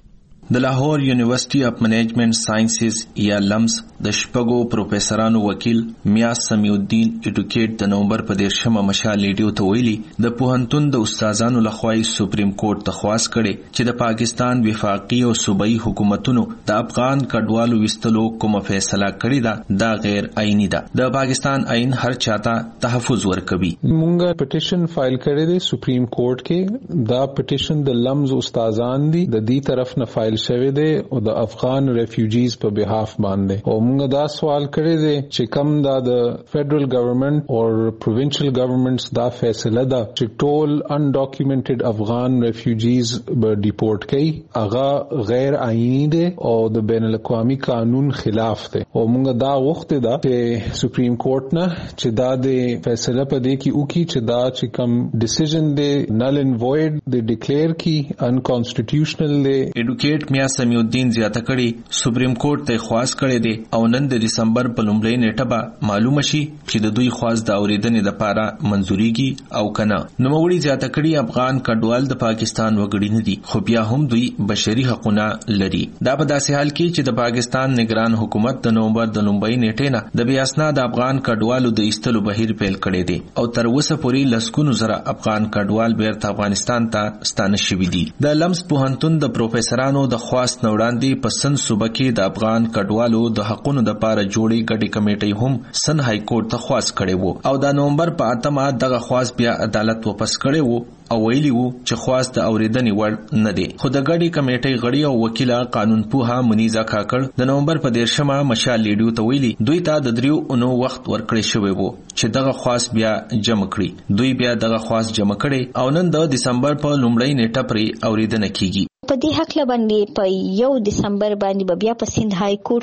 د لاهور یونیورسيټي اف منیجمنت ساينسز یا لمس د شپږو پروفیسورانو وکیل میا سمیع الدین اډوکیټ د نومبر په دیرشمه مشال لیډیو ته ویلي د پوهنتون د استادانو لخوا سپریم کورټ ته خواست کړي چې د پاکستان وفاقي او صوبایي حکومتونو د افغان کډوالو وستلو کومه فیصله کړې ده دا غیر آئینی ده. د پاکستان آئین هر چاته تحفظ ورکوي. مونږه پټیشن فایل کړی دی سپریم کورټ کې. دا پټیشن د لمز استادان دي د دې طرف نه فایل شوی دی او د افغان ریفیوجیز په بهاف باندې. او مونږه دا سوال کړی دی چې کوم دا د فیډرل ګورنمنت او پروینشل ګورنمنټس دا فیصله ده چې ټول انډاکومنټډ افغان ریفیوجیز به ډیپورټ کړي هغه غیر آئینی دی او د بین الاقوامی قانون خلاف دی. او مونږه دا وخت ده چې سپریم کورټ نه چې دا د فیصله په دې کې وکړي چې دا چې کوم ډیسیژن دی نل اینڈ وائڈ دی ډیکلیئر کی انکانسټیټیوشنل دی. اډوکیټ میا سمیع الدین زیاته کړي سپریم کورټ ته خواست کړي دی او نن د دسمبر په لومړۍ نیټه به معلومه شي چې د دوی خواست د اوریدنې لپاره منزوريږي او کنه. نو موږ زیاته کړي افغان کډوال د پاکستان وګړي نه دي خو بیا هم دوی بشري حقوقونه لري. دا په داسې حال کې چې د پاکستان نگران حکومت د نومبر د لومړۍ نیټې نه د بیا اسناد افغان کډوالو د ایستلو بهیر پیل کړی دی او تر اوسه پورې لسګونو زره افغان کډوال بیرته افغانستان ته ستانه شوي دي. د لمس پوهنتون د پروفیسورانو د خواست نوړاندې په سن صوبه کې د افغان کډوالو د حقوقو د لپاره جوړې ګډې کمیټې هم سن های کورټ ته خواست کړي وو او د نومبر په اتمه دغه خواست بیا عدالت واپس کړي وو او ویلي وو چې خواست د اوریدنې وړ نه دی. خو د ګډې کمیټې غړي او وکیل قانون پوها منیزا کاکړ د نومبر په دیرشمه مشال لیډیو ته ویلي دوی ته د دریو اونو وخت ورکړی شوی وو چې دغه خواست بیا جمع کړي. دوی بیا دغه خواست جمع کړي او نن د دسمبر په لومړۍ نیټه پرې اوریدنه کیږي. په دې حق باندې په یو دسمبر باندې بیا په سند های کورټ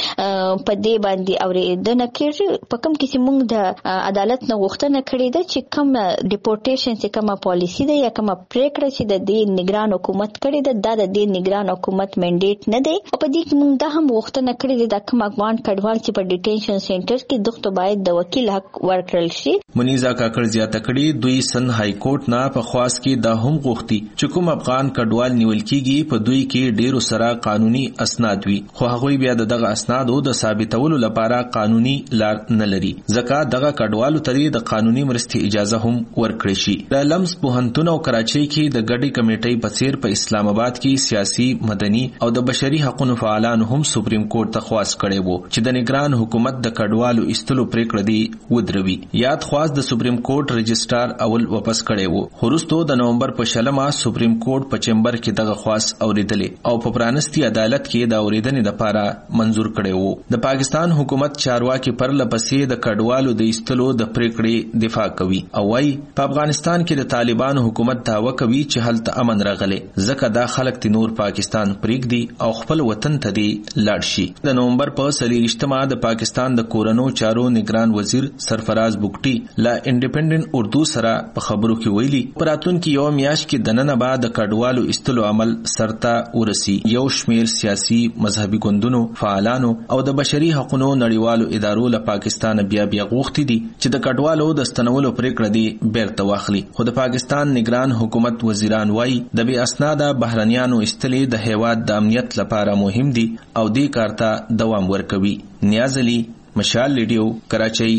کې په دې باندې اوریدنه کیږي. په کوم کې چې موږ د عدالت نه غوښتنه کړې ده چې کوم ډیپورټیشن چې کومه پالیسی ده یا کومه پریکړه چې د دې نگران حکومت کړې ده دا د دې نگران حکومت منډیټ نه دی. او په دې کې موږ دا هم غوښتنه کړې ده کوم افغان کډوال چې په ډیټینشن سنټر کې دغه باید د وکیل حق ورکړل شي. منیزا کاکړ زیاته کړي دوی سن های کورټ نه په خواست کې دا هم غوښتي چې کوم افغان کډوال نیول کیږي په دوی کې ډیرو سره قانوني اسناد وي خو هغه بیا دغه اسنادو د ثابتولو لپاره قانوني لار نه لري ځکه دغه کډوالو ته د قانوني مرستې اجازه هم ورکړي شي. د لمس پوهنتون او کراچۍ کې د ګډې کمیټې په څیر په اسلام آباد کې سیاسي مدني او د بشري حقوقو فعالانو هم سپریم کورټ ته خواست کړي وو چې د نگران حکومت د کډوالو ایستلو پریکړه دی ودروي. یاد خواست د سپریم کورټ رجسترار اول واپس کړي وو خو وروسته د نومبر په شلمه سپریم کورټ په چمبر کې دغه خواست اوریدلې او په پرانستی عدالت کې د اوریدنې لپاره منزور کړي وو. د پاکستان حکومت چارواکي پر لپسې د کډوالو د ایستلو د پریکړې دفاع کوي او وايي په افغانستان کې د طالبان حکومت دعوه کوي چې هلته امن راغلی ځکه دا خلک د نور پاکستان پریږدي او خپل وطن ته دی لاړ شي. د نومبر په څلوېښتمه د پاکستان د کورونو چارو نگران وزیر سرفراز بوګټي لا انډیپندنت اردو سره په خبرو کې ویلي پراتون کې یو میاشت کې د نن بعد د کډوالو ایستلو عمل سرته ورسی. یو شمیر سیاسي مذهبي ګوندونو فعالانو او د بشري حقوقو نړیوالو ادارو له پاکستان بیا بیا غوښتي دي چې د کډوالو د ستنولو پریکړه دی بیرته واخلي. خو د پاکستان نگران حکومت وزیران وایي د بې اسناده بهرنیانو ایستلې د هیواد د امنیت لپاره مهم دي او دې کار ته دوام ورکوي. نیاز علي، مشال لیډیو، کراچۍ.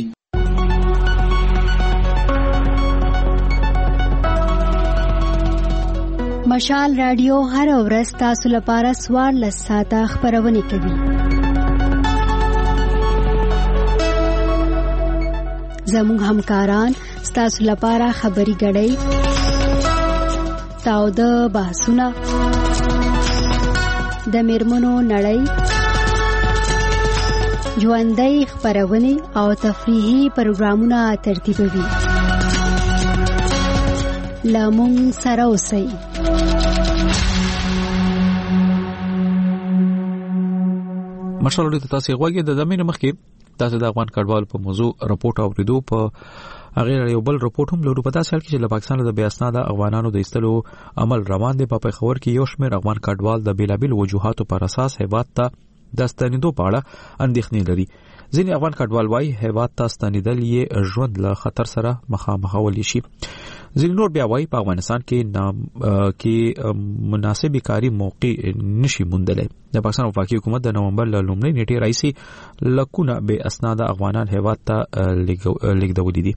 مشال رادیو هر ورځ تاسو لپاره څوارلس ساعته خبرونه کوي. زموږ همکاران تاسو لپاره خبري غړي تاو د بحثونه د میرمنو نړۍ ژوندۍ خبرونه او تفریحي پروګرامونه ترتیبوي. لامون سره اوسئ. مشالوري ته تاسو غوږی د زمينه مخکې تاسو د افغان کډوال په موضوع راپورټ اوریدو. په هغه یو بل راپورټ هم لرو په تاسو حال کې چې له پاکستان د بیا اسناد افغانانو د ایستلو عمل روان دی. په پیښور کې یو شمېر افغان کډوال د بیلابل وجوهاتو پر اساس هیواد ته د ستنېدو په اړه اندېښنې لري. ځینې افغان کډوال وايي هیواد ته ستنېدل یې ژوند له خطر سره مخامخولی شي. ځینې نور بیا وايي په افغانستان کې نام کې مناسب کاری موقع نشي موندلی. د پاکستان وفاقي حکومت د نومبر له لومړۍ نیټې راهیسې لکونه بې اسناده افغانان هیواد ته لیږدولي دي.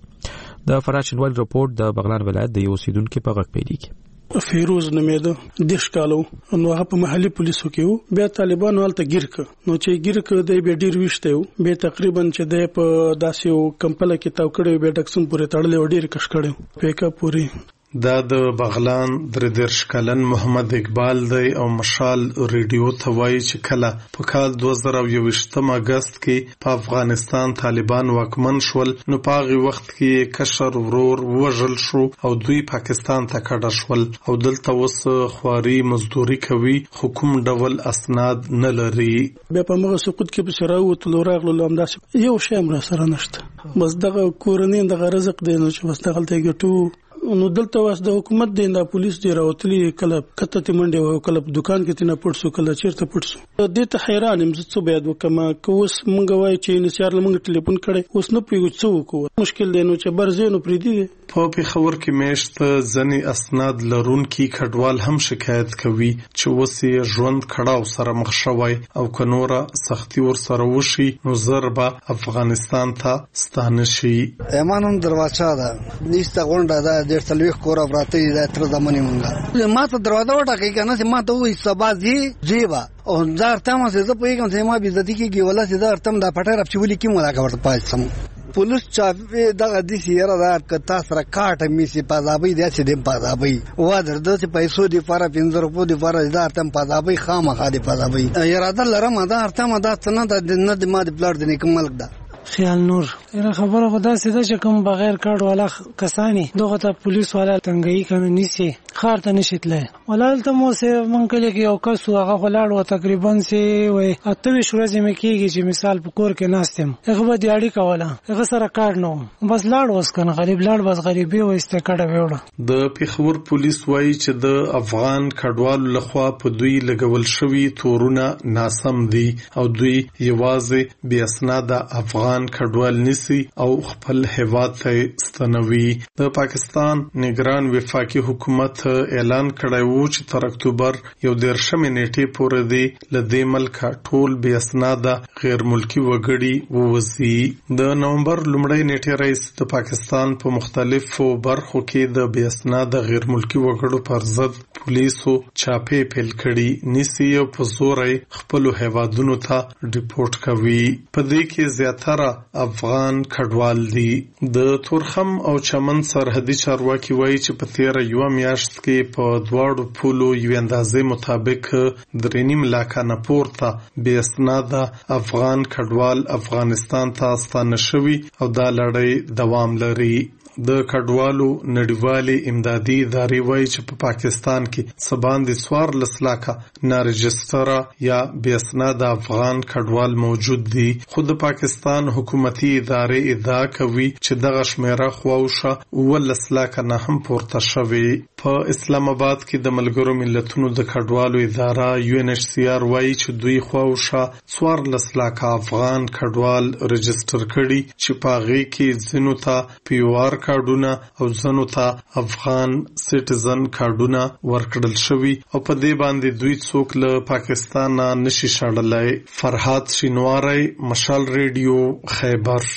د فرات شینوال رپورټ د بغلان ولایت د یو اوسیدونکو په غږ پیلېږي. فیروز نومېده دیش کالو نو هغه په محلي پولیسو کې وو. بیا طالبانو هلته ګیر ک نو چې ګیر ک دی به ډیر وشته وو. به تقریبا چې دی په داسې یو کمپله کې تاو کړی به ډکسون پورې تړلې و ډیر کش کړی پیکا پوری. دا د بغلان درې کلن محمد اقبال دی او مشال ریډیو ته وایي چې کله په کال دوه زره یوویشتم اگست کې په افغانستان طالبان واکمن شول نو په هغه وخت کې کشر ورور وژل شو او دوی پاکستان ته کډه شول او دلته اوس خواري مزدوري کوي خو کوم ډول اسناد نه لري. بیا په مغه سقوط کې په سراو تلو راغلو لامداسې یو شی هم را سره نشته. بس دغه کورنۍ دغه رزق دی نو چې بس دغه ته ګټو نو دلته واس د حکومت دی د پولیس دی راوتلی کله کته تی منډه او کله دکان کې تنه پړسو کله چیرته پړسو. دې ته حیران یم څه بیا وکما کوس مونږ وای چې نسیار لمنګ ټلیفون کړي اوس نه پیږو څه وکړو مشکل دی نو چې برزینو پری دی. په پیښور کې میشت ځنی اسناد لرونکي کډوال هم شکایت کوي چې وسې ژوند کړهو سره مخ شوی او کنوره سختي ور سره وشي نو ضربه افغانستان ته ستانه شي. ایمانم دروازه ده نيسته غونډه ده د تلويخ کور براته د تر زمانه مونږه ما ته دروازه وټاکې کنه چې ما ته وې سبازي جیبا او زار تمه زه په یوه ځای ما بيزتي کې ولا چې زار تم د پټه رب چولی کې مولا کورته پاتسم پولیس چا دغه د سیاره دا کتا سره کاټه میسي پازابي د څه د پازابي و درته چې پیسو دی فار پنځه روپو دی فار دا تم پازابي خامخا دی پازابي یراده لرم دا ارتم دا څنګه د نه د ما د پلار د نیک ملک دا خیال نور اینا خبره خدا سیده چې کوم بغیر کارت والا کسانی دغه ته پولیس والا تنګي کنه نیسی خار ته نشیتله ولال ته مو سه مونږ کله کې یو کس هغه ولاړ و تقریبا سي وي اته ورځې مې کېږي چې مثال په کور کې ناستم هغه به دیاړي کوله هغه سره کار نو بس لاړ وس کنه غریب لاړ بس غریبي وسته کډه وړه. د پیښور پولیس وایي چې د افغان کډوالو لخوا په دوی لګول شوی تورونه ناسم دي او دوی یوازې بې اسناده افغان کډوال نسی او خپل هیواد ته ستنوي. د پاکستان نگران وفاقي حکومت اعلان کړی و چې تر اکتوبر یو دیرشمې نیټې پورې دی لدې ملک ټول بې اسناده غیر ملکی وګړي ووزي. د نومبر لومړۍ نیټې رئیس د پاکستان په مختلفو برخو کې د بې اسناده غیر ملکی وګړو پر ضد پولیسو چاپې پیل کړي نسی او په زور خپل هیوادونو ته ریپورت کوي. په دې کې زیاتره افغان کډوال دي. د تورخم او چمن سرحدي چارواکي وایي چې په تیره یو میاشت کې په دواړو پولو یو اندازې مطابق درې نیم لاکه نه پورته بې اسناده افغان کډوال افغانستان ته ستانه شوي او دا لړۍ دوام لري. د کډوالو نړیوالې امدادي ادارې وایي چې په پاکستان کې سباندې سوار لسلاکه نارجستره یا بې اسناده افغان کډوال موجود دي خو د پاکستان حکومتي ادارې ادعا کوي چې دغه شمیره خواوشه اوولس لاکه نه هم پورته شوې. په اسلام آباد کې د ملګرو ملتونو د کډوالو اداره یو ان ایچ سی آر وایي چې دوی خواوشه څوارلس لاکه افغان کډوال رجستر کړي چې په هغې کې ځینو ته پی او آر کارډونه او ځینو ته افغان سټیزن کارډونه ورکړل شوي او په دې باندې دوی څوک له پاکستان نه نشي شړلی. فرحات شینواری، مشال ریډیو، خیبر.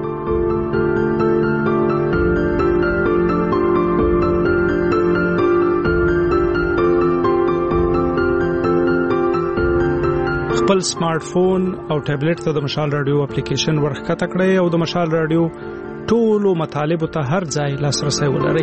خپل سمارټ فون او ټابلیټ ته د مشال رادیو اپلیکیشن ورخکته کړئ او د مشال رادیو ټولو مطالبو ته هر ځای لاسرسی ولرئ.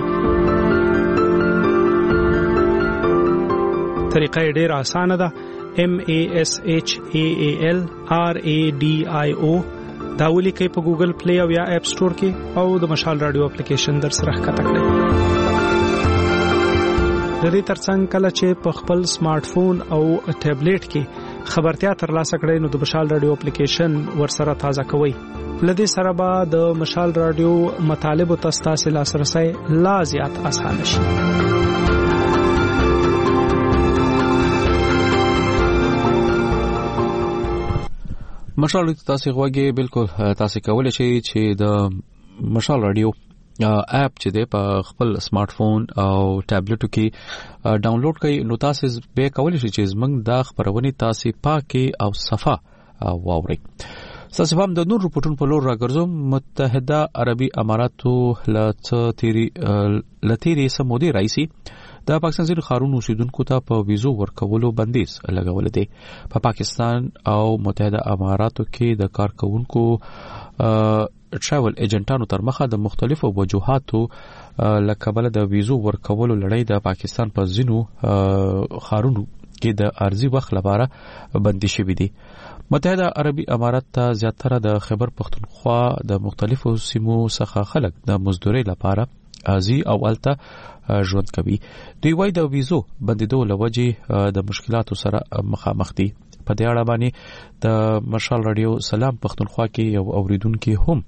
طریقه یې ډېره اسانه ده. M A S H A A L R A D I O دا ولیکئ په ګوګل پلی او یا اپ سٹور کې او د مشال رادیو اپلیکیشن در سره ښکته کړئ. د دې ترڅنګ کله چې په خپل سمارټ فون او ټابلیټ کې خبرتیا ترلاسه کړئ نو د مشال رادیو اپلیکیشن ورسره تازه کوئ. لدې سره به د مشال رادیو مطالبو ته ستاسو لاسرسی لا زیات اسانه شي. مشال تاسو غوږی بالکل تاسو کولای شئ چې د مشال رادیو اپ چې د په خپل سمارټ فون او ټابلیټو کې ډاونلوډ کړئ نو تاسو به کولای شئ چې زمنګ د خبرونه تاسو پاکي او صفه واورئ. تاسو هم د نور رپورټونو په لور راګرځوم. متحده عربي اماراتو لتيري لتيري سمودي رئیسي د پاکستان ځینو ښارونو اوسیدونکو ته په ویزو ورکولو بندیز لګول دي. په پا پاکستان او متحده اماراتو کې د کارکونکو ټراول ایجنټانو تر مخه د مختلفو وجوهاتو لکه د ویزو ورکولو لړۍ د پاکستان په ځینو ښارونو کې د ارزي وخت لپاره بندي شوې دي. متحده عربي امارات ته زیاتره د خیبر پختونخوا د مختلفو سیمو څخه خلک د مزدوري لپاره ازي او الته ژوند کوي. دوی وايي د ویزو بندیدو لوجه د مشکلاتو سره مخامخ دي. په دې اړه باندې د مشال رادیو سلام پختونخوا کې یو اوریدونکو هم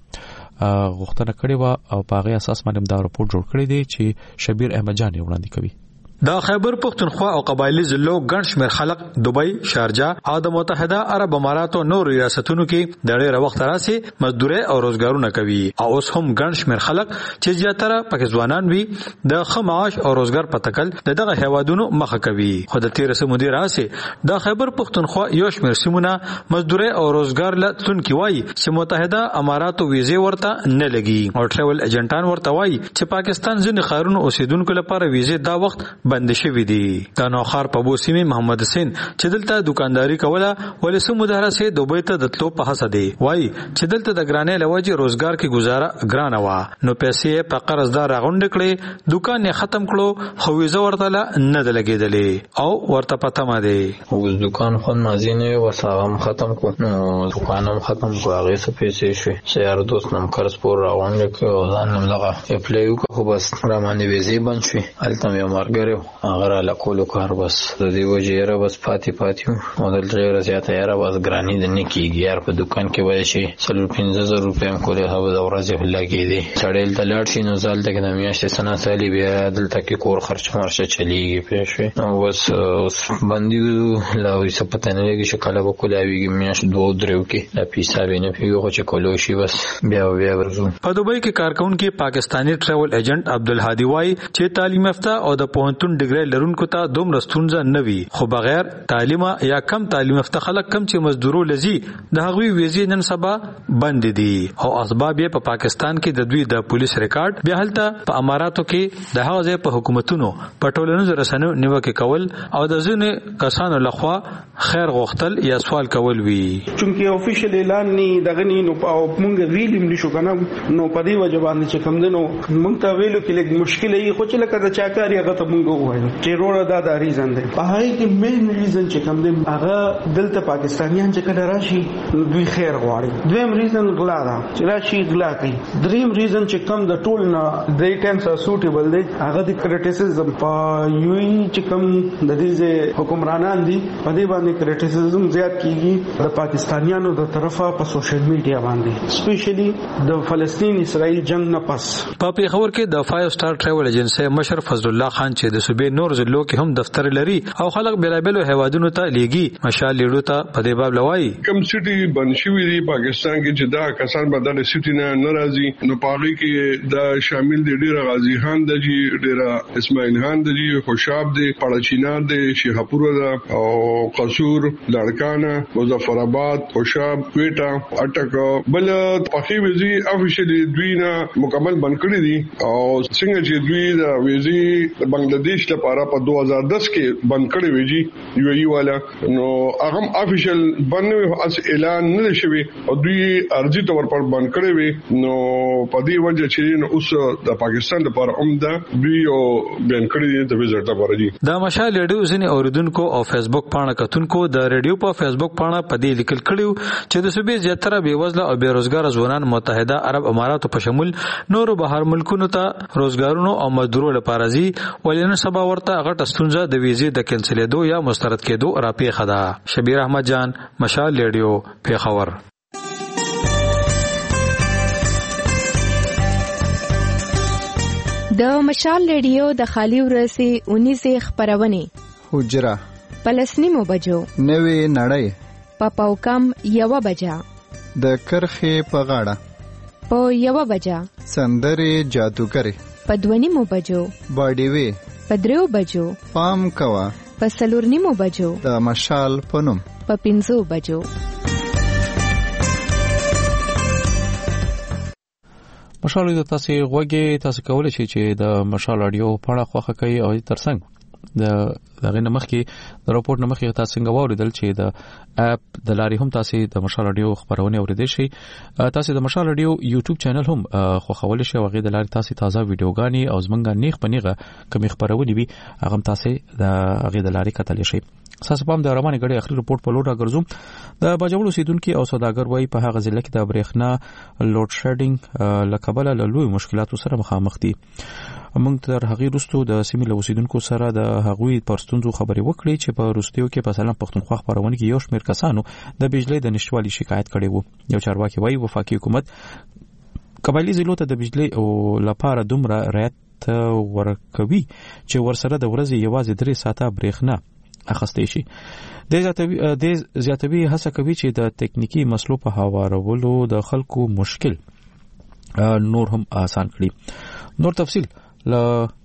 غوښتنه کړې و او په هغه اساس باندې دا راپور جوړ کړی دی چې شبیر احمد جان وړاندې کوي. د خیبر پختونخوا او قبایلی ضلعو ګڼ شمېر خلک دوبۍ، شارجه او د متحده عرب اماراتو نور ریاستونو کې د ډېر وخت راځي مزدوري او روزګارونه کوي او اوس هم ګڼ شمېر خلک چې زیاتره پکې ځوانان وي د ښه معاش او روزګار په تکل دغه هیوادونو مخه کوي. خو د تیر سمودي راځي د خیبر پختونخوا یو شمېر سیمونه مزدوري او روزګار لټونکي وایي چې متحده اماراتو ویزه ورته نه لګي او ټریول ایجنټان ورته وایي چې پاکستان ځینې ښارونو اوسیدونکو لپاره ویزه دا وخت بند شوی دی. د نوخار په بوسیمه محمد حسین چې دلته دکانداری کوله ولې سمو درسه دوبۍ ته د تلو په حسد دی وای چې دلته د ګرانې لوجه روزګار کې گزاره ګرانه وا نو پیسې په قرضدار راغونډ کړي دکان یې ختم کړو خو ویزه ورته نه د لګیدلې او ورته پته ما دی اوس دکان خو مازینه وساغم ختم کو نو دکانم ختم کو هغه څه پیسې شوي سیار دوست نم قرض پور راغونډ کړو ځان نم لغه اپلای وکړو خو بس را باندې ویزه بند شوي الته یو مارګره اگر لکولو کار بس د دې وجه را بس پاتې پاتې او د ډېر زیاته یاره بس ګرانی د نکیږي یار په دکان کې وای شي څلور پنځه زره روپۍ هم کولې هغه د ورځې لګې دي سړی ته لاړ شي نو ځل ته د میاشتې سنا سالي بیا دلته کې کور خرچ مرشه چلیږي پېښې نو بس اوس باندې لا وسه پته نه لګي چې کله به کولاویږي میاشت دوه درو کې لا پیسې به نه پیږي چې کولو شي بس بیا بیا ورزو. په دوبۍ کې کارکونکو پاکستانی ټریول ایجنټ عبدالهادي وای چې تعلیم یافته او د پوهنتون ډیګری لرونکو ته دومره ستونزه نه وي خو بغیر تعلیم یا کم تعلیم یافته خلک کم چې مزدورو لذي د هغوی ویزې نن سبا بند دي او اسباب یې په پاکستان کې د دوی د پولیس ریکارډ بیا هلته په اماراتو کې د هغه ځای په حکومتونو په ټولنیزو رسنیو نیوکه کول او د ځینې کسانو لخوا خیر غوښتل یا سوال کول وي چونکه افیشل اعلان نه دغه نه نو او مونږ ویلیم نشو کنه نو په دې وجه باندې چې کوم دنو مونږ ته ویلو کې لږ مشکل یې خو چې لکه د چاکاري هغه ته مونږ وایو چې روړه دا د ریزن دی په هغه کې مین ریزن چې کوم دی هغه دلته پاکستانیان چې کله راشي دوی خیر غواړي دویم ریزن غلا ده چې راشي غلا کوي دریم ریزن چې کوم د ټول نه د ټایمز سوټیبل دی هغه د کریټیسیزم په یوي چې کوم د دې حکمرانان دي په دې باندې کریټیسیزم زیات کیږي د پاکستانیانو د طرفه په سوشل میډیا باندې سپیشلی د فلسطین اسرائیل جنگ نه پس. په پیښور کې د فایو سٹار ټریول ایجنسی مشر فضل الله خان چې د صوبې نور ضلعو کې هم دفتر لري او خلک بیلابلو هیوادونو ته لیږي مشال لیډو ته په دې باب لوي کم سټي بنشوي دي پاکستان کې چې دا کسان بدل سټي نه ناراضي نو پاغي کې دا شامل دي ډیر غازی خان د جی ډیر اسماعیل خان د جی خوشاب دي پړچینار دي شیخپور دا او قصور لړکانه مظفر آباد خوشاب کوټا اٹک بل پخې ویزي افیشلی دوی نه مکمل بند کړی دي او څنګه چې دوی د ویزي بنگلاديش لپاره په دوه هزار دس کې بند کړی ویجی یو ای والا نو هغه افیشل بند اس اعلان نه شوی او دوی ارزي تور پر بند کړی وی نو په دې وجه چې اوس د پاکستان لپاره عمده دوی او بند کړی د ویزټ لپاره دي. دا مشال ریډیو ځنې اوریدونکو او فیسبوک پاڼه کتونکو د ریډیو په فیسبوک پاڼه په دې لیکل کړیو چې د صوبې زیاتره بیوزله او بیروزګار ځوانان متحده عرب اماراتو په شمول نورو بهر ملکونو ته روزګارونو او مزدورو لپاره ځي ولې نن سبا ورته غټه ستونزه د ویزې د کینسلېدو یا مسترد کېدو راپېښه ده. شبیر احمد جان مشال ریډیو پیښور. د مشال ریډیو د خالی ورځې اونیزه خبرونه حجره پلسنیمو بجو نوې نړۍ په پاوکم یوه بجه، د کرخې په غاړه په یوه بجه، سندرې جادوګرې په دوه نیمو بجو، باډیوي په دریو بجو، پام کوه په څلور نیمو بجو، د مشال په نوم په پنځو بجو. مشال د تاسو غوږی تاسو کولای شئ چې د مشال اډیو په اړه خوښه کوي او ترڅنګ د دغه نمخ کې د راپور نمخ کې تاسو څنګه واوریدل چې د اپ د لارې هم تاسو د مشال اډیو خبرونه اوریدئ شئ. تاسو د مشال اډیو یوټیوب چینل هم خوښول شئ او غي د لارې تاسو تازه ویډیوګانی او زمونږه نیخ پنیغه کوم خبرونه وي هغه تاسو د غي د لارې کتلی شئ. اساس په د رواني غړي اخري رپورت په لور راګرځوم. د باجوړ اوسیدونکو او سوداګر وای په هغه ځل کې د برېښنا لوډ شیډینګ لکبل له لوی مشکلاتو سره مخامخ دي. موږ تر هغه وروسته د سیمې له اوسیدونکو سره د هغوی پرستونزو خبرې وکړې چې په روستیو کې په سلام پښتونخوا خبرونه کې یو شمېر کسانو د بجلی د نشټوالي شکایت کړي وو. یو چارواکي وای وفاقي حکومت قبایلی ضلعو ته د بجلی او لپاره دومره رعایت ورکوي چې ورسره د ورځې یوازې درې ساعته برېښنا اخستې شي. د زیاتوي د زیاتوي هڅه کوي چې د ټکنیکی مسلو په هوارولو د خلکو مشکل نور هم آسان کړي. نور تفصیل ل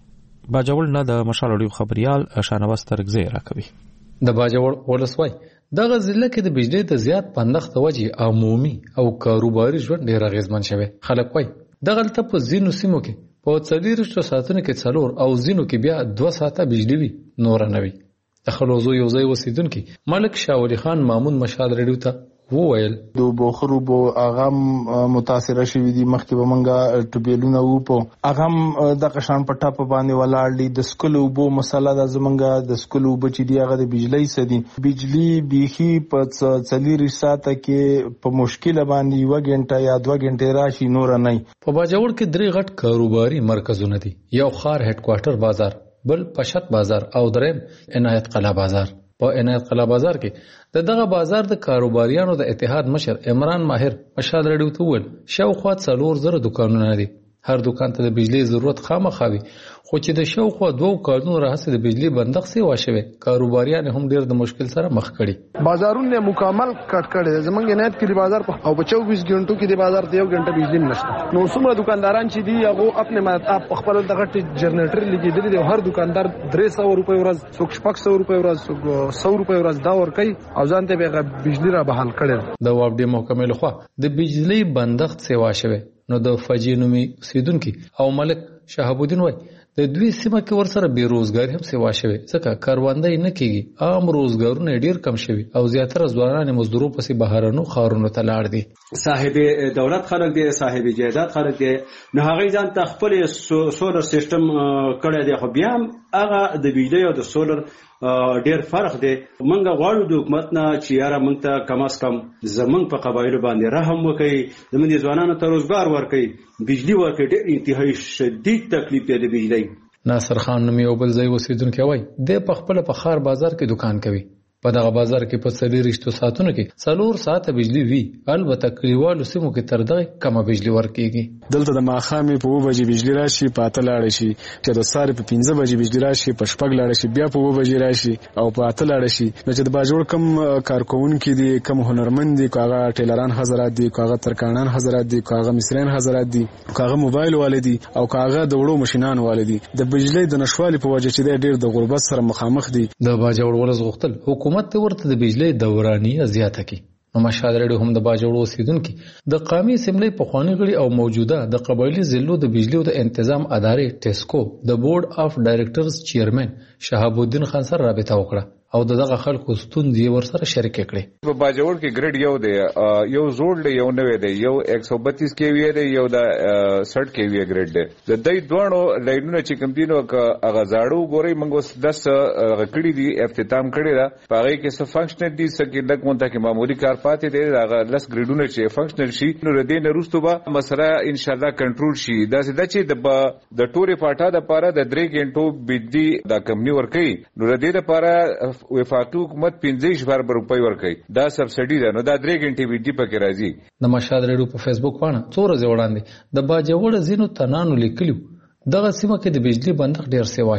باجوړ نه د مشال اډیو خبريال شانواز ترغزه راکوي. د باجوړ ولسوای دغه ضلع کې د بجلی د زیات پندخت وجه عمومي او کاروباري ژوند ډیر اغیزمن شوی. خلک وای دغه ته په زینو سیمو کې په څلورشتو ساعتونو کې څلور او زینو کې بیا دوه ساعته بجلی وي نور نه وي. د خلوزو یو ځای اوسیدونکي ملک شاه ولی خان مامون مشال رډیو ته وویل دو بوخرو بو اغم متاثر شوی دي مخکې به منګه ټوبېلونه وو په اغم د قشان پټا په باندې ولاړ دي. د سکلو بو مسله د زمنګه د سکلو بچی دی هغه د بجلی سدي بجلی بيخي په څلوري ساعته کې په مشکل باندې و غنټه یا دوه غنټه راشي نور نه. په باجوړ کې درې غټ کاروباري مرکزونه دي. یو خار هډ کوارټر بازار، بل پشت بازار او دریم عنایت قلا بازار. په عنایت قلا بازار کې د دغه بازار د کاروباریانو د اتحاد مشر عمران ماهر مشال رډیو ته وویل شاوخوا څلور زره دکانونه دي. هر دکان ته د بجلی ضرورت خامخا وي خو چې د شاوخوا دوه کارونو راهسه د بجلی بندښت سی واشوي کاروباریان هم ډیر د مشکل سره مخ کړي. بازارونه مکمل کټ کړي. زمونږ عنایت کې بازار او په چوبیس غنټو کې د بازار د یو غنټه بجلی نشته. نو څومره دکانداران چې دي هغه خپل ماته خپل دغه جنریټر لګیدل دي. هر دکاندار درې سوه روپۍ ورځ څوک شپږ سوه روپۍ ورځ څوک سوه روپۍ ورځ دا ور کوي او ځان ته به بجلی را بحال کړي. د وابډي محکمې لخوا د بجلی بندښت سی واشوي. نو د فجینومي سیدونکو او ملک شهاب الدین وای د دوی سیمه کې ورسره بیروزګاری هم سیوا شوی ځکه کاروندې نه کیږي. عام روزګارونه ډیر کم شوی او زیاتره ځوانان مزدورو پسې بهرانو خارونو ته لاړ دي. صاحب دولت خلک دي، صاحب جایداد خلک دي. نو هغه ځان ته خپل سولر سیستم کړی دی خو بیا هم هغه د بجلی او د سولر ډیر فرق دی. منګه غواړو د حکومت نه چې یاره موږ ته کم از کم زمونږ په قبایلو باندې رحم وکړي، زمونږ ځوانانو ته روزګار ورکړي، بجلی ورکړي. ډیر انتهایی شدید تکلیف دی د بجلی. ناصر خان نوم یو بل ځای اوسیدونکی وای د په خپل په خار بازار کې دکان کوي. په دغه بازار کې په څلورشتو ساعتونو کې څلور ساعته بجلی وي. البته کلیوالو سیمو کې تر دغه کمه بجلی ورکېږي. دلته د ماښامې په اوه بجې بجلی راشي، په اته لاړه شي، چې د سارې په پنځه بجې بجلی راشي، په شپږ لاړه شي، بیا په اوه بجې راشي او په اته لاړه شي. نو چې د باجوړ کم کارکوونکي دي، کم هنرمند دي، کاغه ټیلران حضرات دي، کاغه ترکانان حضرات دي، کاغه مصریان حضرات دي، کاغه موبایل والدي او کاغه د وړو ماشينان والدي د بجلی د نشوالي په وجه چې ډېر د غربت سره مخامخ دي. د باجوړ ولز غوښتل حکومت ته ورته د بجلی دورانیه زیاته کی. نو مشال رډیو هم د باجوړ اوسیدونکو د قومي اسمبلی په خواني غړي او موجوده د قبایلی ضلعو د بجلی او د تنظیم ادارې ټیسکو د بورډ اف ډایریکټرز چیرمن شهاب الدین خان سره رابطه وکړه او دغه خلکو ستونزې ورسره شریک کړي. په باجوړ کې ګریډ یو دی، یو زوړ دی، یو نوې دی، یو یک سو بتیس کې وی دی، یو د سټ کې وی ګریډ دی. د دې دوه لایټونو چې کوم دینو ک غزاړو ګوري موږ دس غکړي دي افتتام کړي دا پاره کې څه فنکشنل دي څه کې لکه مونته کې معمولی کار پاتې دی. هغه لس ګریډونه چې فنکشنل شي نو ردی نه روستو به مسله ان شاء الله کنټرول شي. دا چې د د ټوري پاټا د پاره د درې غنټو بجلی د کمپنی ور کوي نو ردی د پاره وفاقي حکومت پنځه هزار روپۍ ورکړي. دا سبسډي ده نو دا درې غنټې بجلی پکې راځي. د مشال رډیو په فیسبوک باندې څو ورځې وړاندې د باجوړ زینو تنانو لیکلو دغه سیمه کې د بجلی بندښت ډیر سیوا شوی.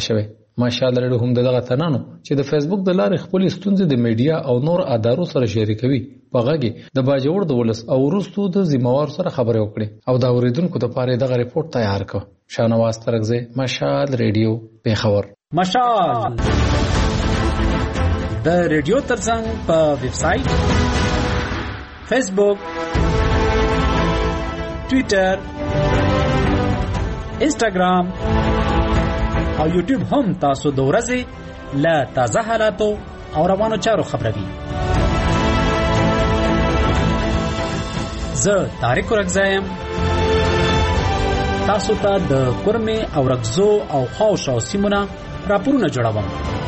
ماشاءالله رډیو هم دغه تنانو چې د فیسبوک د لارې خپل ستونزې د میډیا او نور ادارو سره شریکوي په غږی د باجوړ د ولس او وروستو د ذمہوار سره خبرې وکړي او دا اوریدونکو د پاره دغه ریپورت تیار کړ. شانواز ترغزه مشال ریډیو پیښور. مشال د ریډیو ترڅنګ په ویب سټ، فیسبوک، ټوئیټر، انسټاګرام او یوټیوب هم تاسو د ورځې له تازه حالاتو او روانو چارو خبروي. زه طارق رغزایم تاسو ته د کورمه او رغزو او خاوشاو سیمونه راپورونه جوړوم.